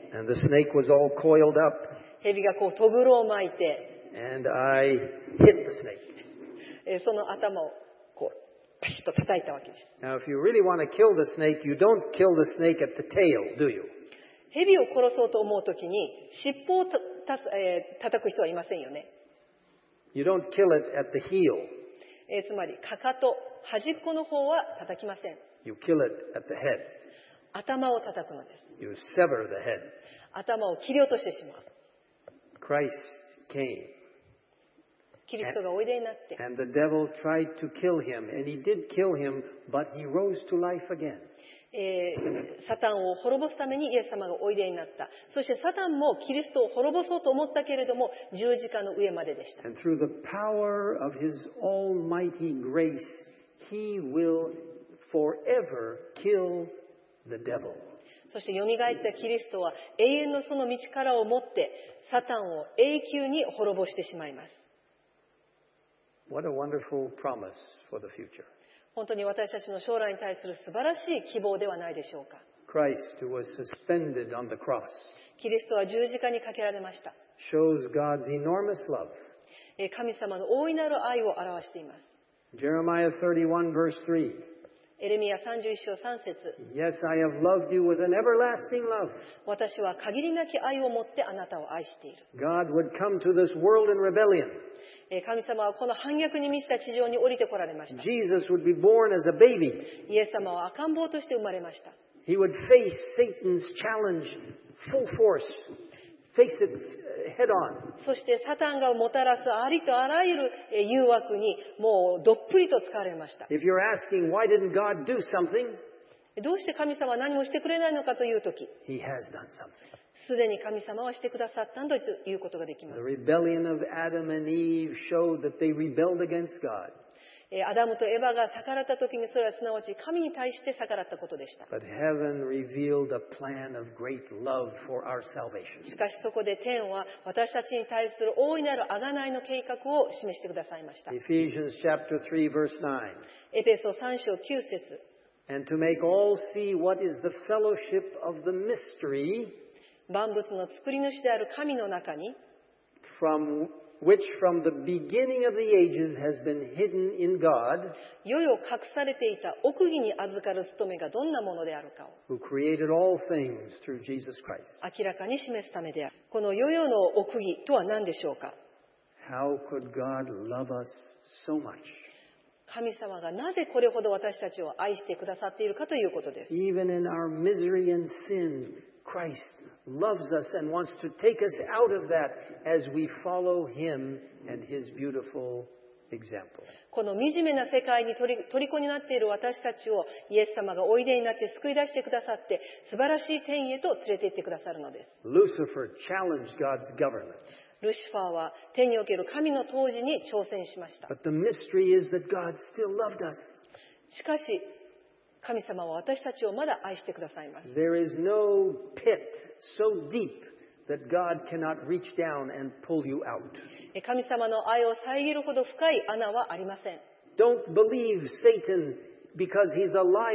Speaker 1: and the snake was all coiled up
Speaker 2: ヘビがこうトグロを巻いて、
Speaker 1: and I hit the snake.
Speaker 2: えーその頭をこうパシッと叩いたわけです。
Speaker 1: Now, if you really want to kill the snake, you don't kill the snake at the tail, do you?
Speaker 2: ヘビを殺そうと思うときに尻尾をたた、えー叩く人はいませんよね。
Speaker 1: You don't kill it at the heel.
Speaker 2: えーつまりかかと端っこの方は叩きません。
Speaker 1: You kill it at the head.
Speaker 2: 頭を叩くのです。
Speaker 1: You sever the head.
Speaker 2: 頭を切り落としてしまう。
Speaker 1: Christ came
Speaker 2: キリストがおいでになって、
Speaker 1: and the devil tried to kill him, and he did kill him, but he rose to life again.
Speaker 2: えーサタンを滅ぼすためにイエス様がおいでになった。そしてサタンもキリストを滅ぼそうと思ったけれども十字架の上まででした。
Speaker 1: And through the power of his almighty grace, he will forever kill the devil.
Speaker 2: そして蘇ったキリストは永遠のその道からを持ってサタンを永久に滅ぼしてしまいます。
Speaker 1: What a wonderful promise for the future.
Speaker 2: 本当に私たちの将来に対する素晴らしい希望ではないでしょうか。
Speaker 1: Christ, who was suspended on the cross,
Speaker 2: キリストは十字架にかけられました。
Speaker 1: shows God's enormous love.
Speaker 2: えー神様の大いなる愛を表しています。
Speaker 1: Jeremiah thirty-one, verse three.
Speaker 2: エレミヤさんじゅういっ章さん節。
Speaker 1: Yes, I have loved you with an everlasting love.
Speaker 2: 私は限りなき愛を持ってあなたを愛している。
Speaker 1: God would come to this world in rebellion.
Speaker 2: えー神様はこの反逆に満ちた地上に降りてこられました。
Speaker 1: Jesus would be born as a baby.
Speaker 2: イエス様は赤ん坊として生まれました。
Speaker 1: He would face Satan's challenge full force, face it uh, head on.
Speaker 2: そしてサタンがもたらすありとあらゆるえー誘惑にもうどっぷりと使われました。
Speaker 1: If you're asking, why didn't God do something?
Speaker 2: どうして神様は何もしてくれないのかというとき、
Speaker 1: He has done something.
Speaker 2: すでに神様はしてくださったんだということができま
Speaker 1: The
Speaker 2: す。
Speaker 1: rebellion of Adam and Eve showed that they rebelled against God.
Speaker 2: えーアダムとエバが逆らったときにそれはすなわち神に対して逆らったことでした。
Speaker 1: But heaven revealed a plan of great love for our salvation.
Speaker 2: しかしそこで天は私たちに対する大いなる贖いの計画を示してくださいました。
Speaker 1: Ephesians chapter three, verse nine.
Speaker 2: エペソさん章きゅう節。
Speaker 1: And to make all see what is the fellowship of the mystery,
Speaker 2: 万物の作り主である神の中に、
Speaker 1: from which from the beginning of the ages has been hidden in God,
Speaker 2: 世々隠されていた奥義に預かる務めがどんなものであるかを
Speaker 1: who created all things through Jesus Christ.
Speaker 2: 明らかに示すためである。この世々の奥義とは何でしょうか。
Speaker 1: How could God love us so much?
Speaker 2: 神様がなぜこれほど私たちを愛してくださっているかということです。
Speaker 1: Even in our misery and sin, Christ loves us and wants to take us out of that as we follow Him and His beautiful example.
Speaker 2: この惨めな世界に虜になっている私たちをイエス様がおいでになって救い出してくださって素晴らしい天へと連れて行ってくださるのです。
Speaker 1: Lucifer challenged God's government.
Speaker 2: ルシファーは天における神の統治に挑戦しました。
Speaker 1: But the mystery is that God still loved us.
Speaker 2: しかし神様は私たちをまだ愛してくださいます。
Speaker 1: There is no pit so deep that God cannot reach down and pull you out.
Speaker 2: 神様の愛を遮るほど深い穴はありません。
Speaker 1: Don't believe Satan because he's a liar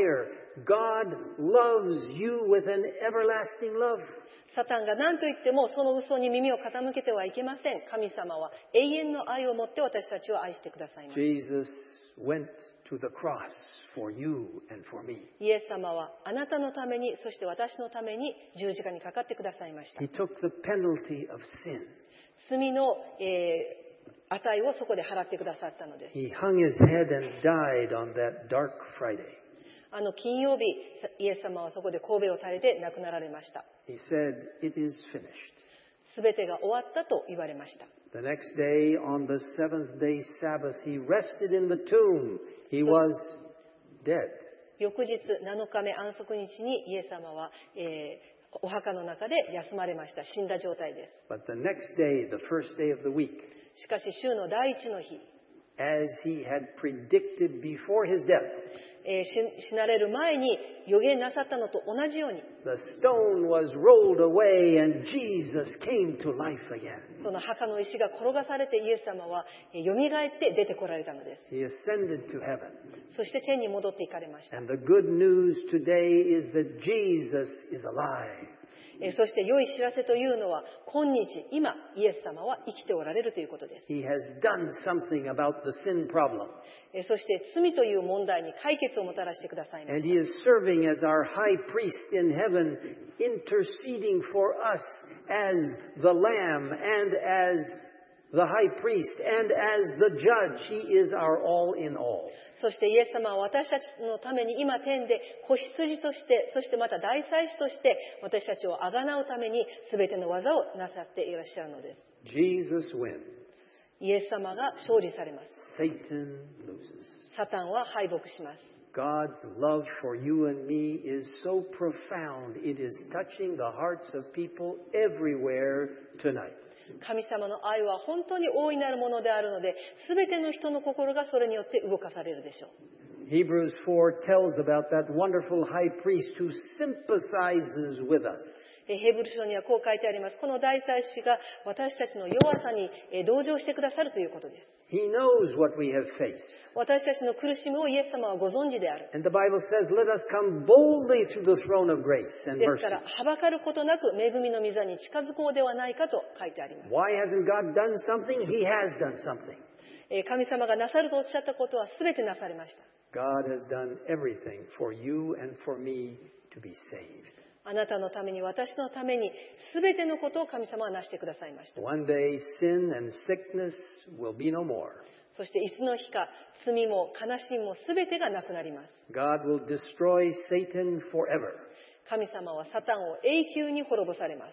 Speaker 1: God loves you with an everlasting love.
Speaker 2: サタンが何と言ってもその嘘に耳を傾けてはいけません。神様は永遠の愛を持って私たちを愛してくださいます。
Speaker 1: Jesus went to the cross for you and for me.
Speaker 2: イエス様はあなたのために、そして私のために十字架にかかってくださいました。
Speaker 1: He took the penalty of sin.
Speaker 2: 罪の、えー、値をそこで払ってくださったのです。
Speaker 1: He hung his head and died on that dark Friday.
Speaker 2: あの金曜日、イエス様はそこで頭を垂れて亡くなられました。
Speaker 1: He said, "It is finished."
Speaker 2: すべてが終わったと言われました。
Speaker 1: The next day, on the seventh day Sabbath, he rested in the tomb. He was dead.
Speaker 2: 翌日なのかめ安息日にイエス様は、えー、お墓の中で休まれました。死んだ状態です。
Speaker 1: But the next day, the first day of the week,
Speaker 2: しかし週の第一の日、
Speaker 1: as he had predicted before his death,
Speaker 2: えー、死なれる前に予言なさったのと同じように、
Speaker 1: the stone was rolled away and Jesus came to life again.
Speaker 2: その墓の石が転がされてイエス様はよみがえって出てこられたのです。
Speaker 1: He ascended to heaven.
Speaker 2: そして天に戻っていかれました。
Speaker 1: And the good news today is that Jesus is alive.
Speaker 2: そして良い知らせというのは、今日今イエス様は生きておられるということです。
Speaker 1: He has done something about the sin problem.
Speaker 2: そして罪という問題に解決をもたらしてくださいま
Speaker 1: And
Speaker 2: し
Speaker 1: he is serving as our high priest in heaven, interceding for us as the lamb and as the high priest and as the judge. He is our all in all.
Speaker 2: た。そしてイエス様は私たちのために今天で子羊として、そしてまた大祭司として私たちをあがなうために全ての技をなさっていらっしゃるのです。
Speaker 1: Jesus wins.
Speaker 2: イエス様が勝利されます。
Speaker 1: Satan loses.
Speaker 2: サタンは敗北します。
Speaker 1: God's love for you and me is so profound. It is touching the hearts of people everywhere tonight.
Speaker 2: 神様の愛は本当に大いなるものであるので、すべての人の心がそれによって動かされるでしょう。
Speaker 1: Hebrews four tells about that wonderful high priest who sympathizes with us.
Speaker 2: ヘブル書にはこう書いてあります。この大祭司が私たちの弱さに同情してくださるということです。
Speaker 1: He knows what we have faced.
Speaker 2: 私たちの苦しみをイエス様はご存知である。
Speaker 1: And the Bible says, let us come boldly through the throne of grace and
Speaker 2: です
Speaker 1: mercy.
Speaker 2: から、はばかることなく恵みの御座に近づこうではないかと書いてあります。
Speaker 1: Why hasn't God done something? He has done something.
Speaker 2: 神様がなさるとおっしゃったことは全てなされました。
Speaker 1: God has done everything for you and for me to be saved.
Speaker 2: あなたのために、私のために、全てのことを神様はなしてくださいました。
Speaker 1: One day, sin and sickness will be no more.
Speaker 2: そしていつの日か、罪も悲しみも全てがなくなります。
Speaker 1: God will destroy Satan forever.
Speaker 2: 神様はサタンを永久に滅ぼされます。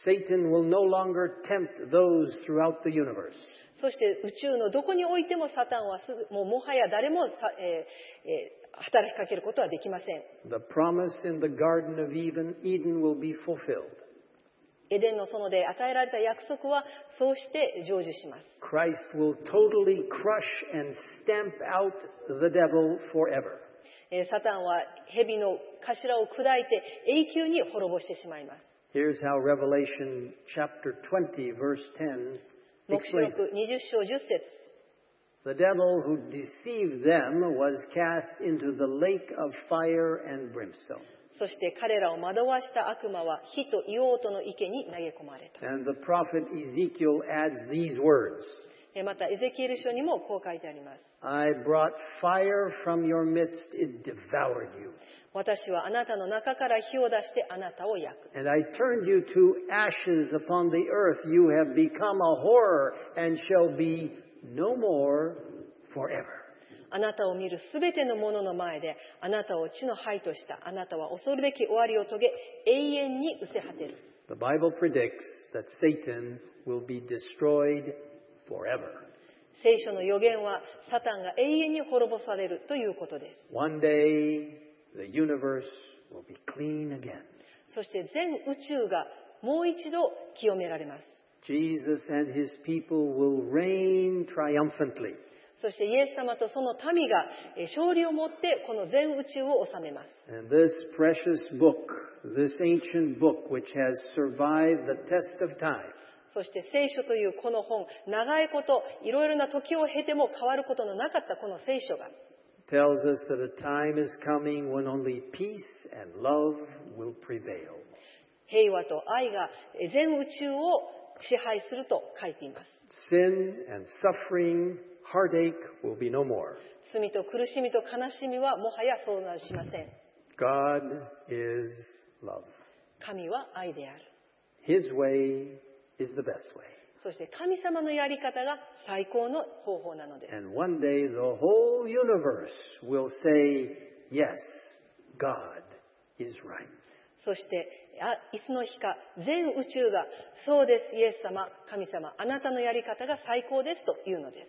Speaker 1: Satan will no longer tempt those throughout the universe.
Speaker 2: そして宇宙のどこにおいてもサタンはすぐもうもはや誰もさ、えーえー働きかけることはできません。
Speaker 1: The promise in the Garden of Eden, Eden will be fulfilled.
Speaker 2: エデンの園で与えられた約束はそうして成就します。
Speaker 1: Christ will totally crush and stamp out the devil forever.
Speaker 2: えーサタンは蛇の頭を砕いて永久に滅ぼしてしまいます。
Speaker 1: Here's how Revelation chapter twenty, verse ten
Speaker 2: 黙示
Speaker 1: explains it.
Speaker 2: 録にじゅっ章じゅっ節。
Speaker 1: The devil who deceived them was cast into the lake of fire and brimstone.
Speaker 2: そして彼らを惑わした悪魔は火と硫黄との池に投げ込まれた。
Speaker 1: And the prophet Ezekiel adds these words.
Speaker 2: えーまたエゼキエル書にもこう書いてあります。
Speaker 1: I brought fire from your midst, it devoured you.
Speaker 2: 私はあなたの中から火を出してあなたを焼く。
Speaker 1: And I turned you to ashes upon the earth. You have become a horror and shall be no more forever.
Speaker 2: あなたを見るすべてのものの前であなたを地の灰としたあなたは恐るべき終わりを遂げ永遠に失せ果てる。
Speaker 1: The Bible predicts that Satan will be destroyed forever.
Speaker 2: 聖書の予言はサタンが永遠に滅ぼされるということです。
Speaker 1: One day the universe will be clean again.
Speaker 2: そして全宇宙がもう一度清められます。
Speaker 1: Jesus and his people will reign triumphantly.
Speaker 2: そしてイエス様とその民が勝利をもってこの全宇宙を治めます。
Speaker 1: And this precious book, this ancient book which has survived the test of time,
Speaker 2: そして聖書というこの本、長いこと、いろいろな時を経ても変わることのなかったこの聖書が、
Speaker 1: tells us that a time is coming when only peace and love will prevail.
Speaker 2: 平和と愛が全宇宙を支配すると書いています。
Speaker 1: Sin and suffering, heartache will be no more.
Speaker 2: 罪と苦しみと悲しみはもはや存在しません。
Speaker 1: God is love.
Speaker 2: 神は愛である。
Speaker 1: His way is the best way.
Speaker 2: そして神様のやり方が最高の方法なのです。
Speaker 1: And one day the whole universe will say, yes, God is right.
Speaker 2: そしてあいつの日か全宇宙がそうです、イエス様、神様、あなたのやり方が最高ですというのです。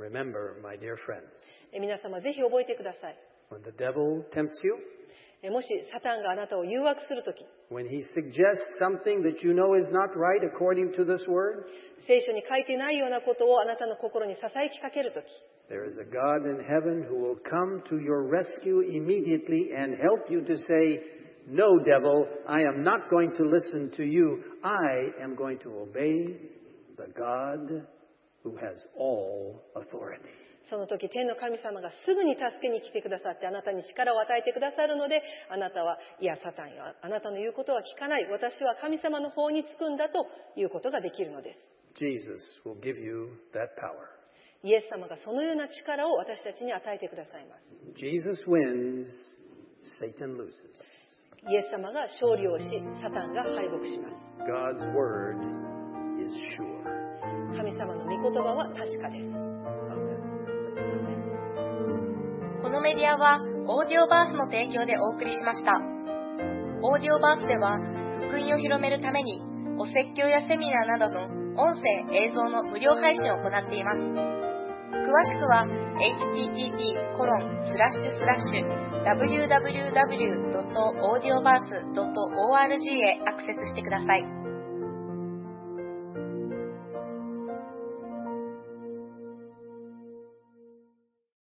Speaker 1: Remember, my dear friends,
Speaker 2: え皆様ぜひ覚えてください。
Speaker 1: when the devil tempts you,
Speaker 2: えもしサタンがあなたを誘惑するとき、
Speaker 1: when he suggests something that you know is not right according to this word,
Speaker 2: 聖書に書いてないようなことをあなたの心にささやきかけるとき、
Speaker 1: there is a God in heaven who will come to your rescue immediately and help you to say, no, devil, I am not going to listen to you. I am going to obey the God who has all authority.
Speaker 2: その時天の神様がすぐに助けに来てくださってあなたに力を与えてくださるので、あなたはいやサタンよ、あなたの言うことは聞かない、私は神様の方につくんだということができるのです。
Speaker 1: Jesus will give you that power.
Speaker 2: イエス様がそのような力を私たちに与えてくださいます。
Speaker 1: Jesus wins, Satan loses.
Speaker 2: イエス様が勝利をし、サタンが敗北します。
Speaker 1: God's word is sure.
Speaker 2: 神様の御言葉は確かです。
Speaker 3: このメディアはオーディオバースの提供でお送りしました。オーディオバースでは福音を広めるためにお説教やセミナーなどの音声・映像の無料配信を行っています。詳しくは エイチティーティーピーコロンスラッシュスラッシュダブリューダブリューダブリュードットオーディオバースドットオーアールジー へアクセスしてください。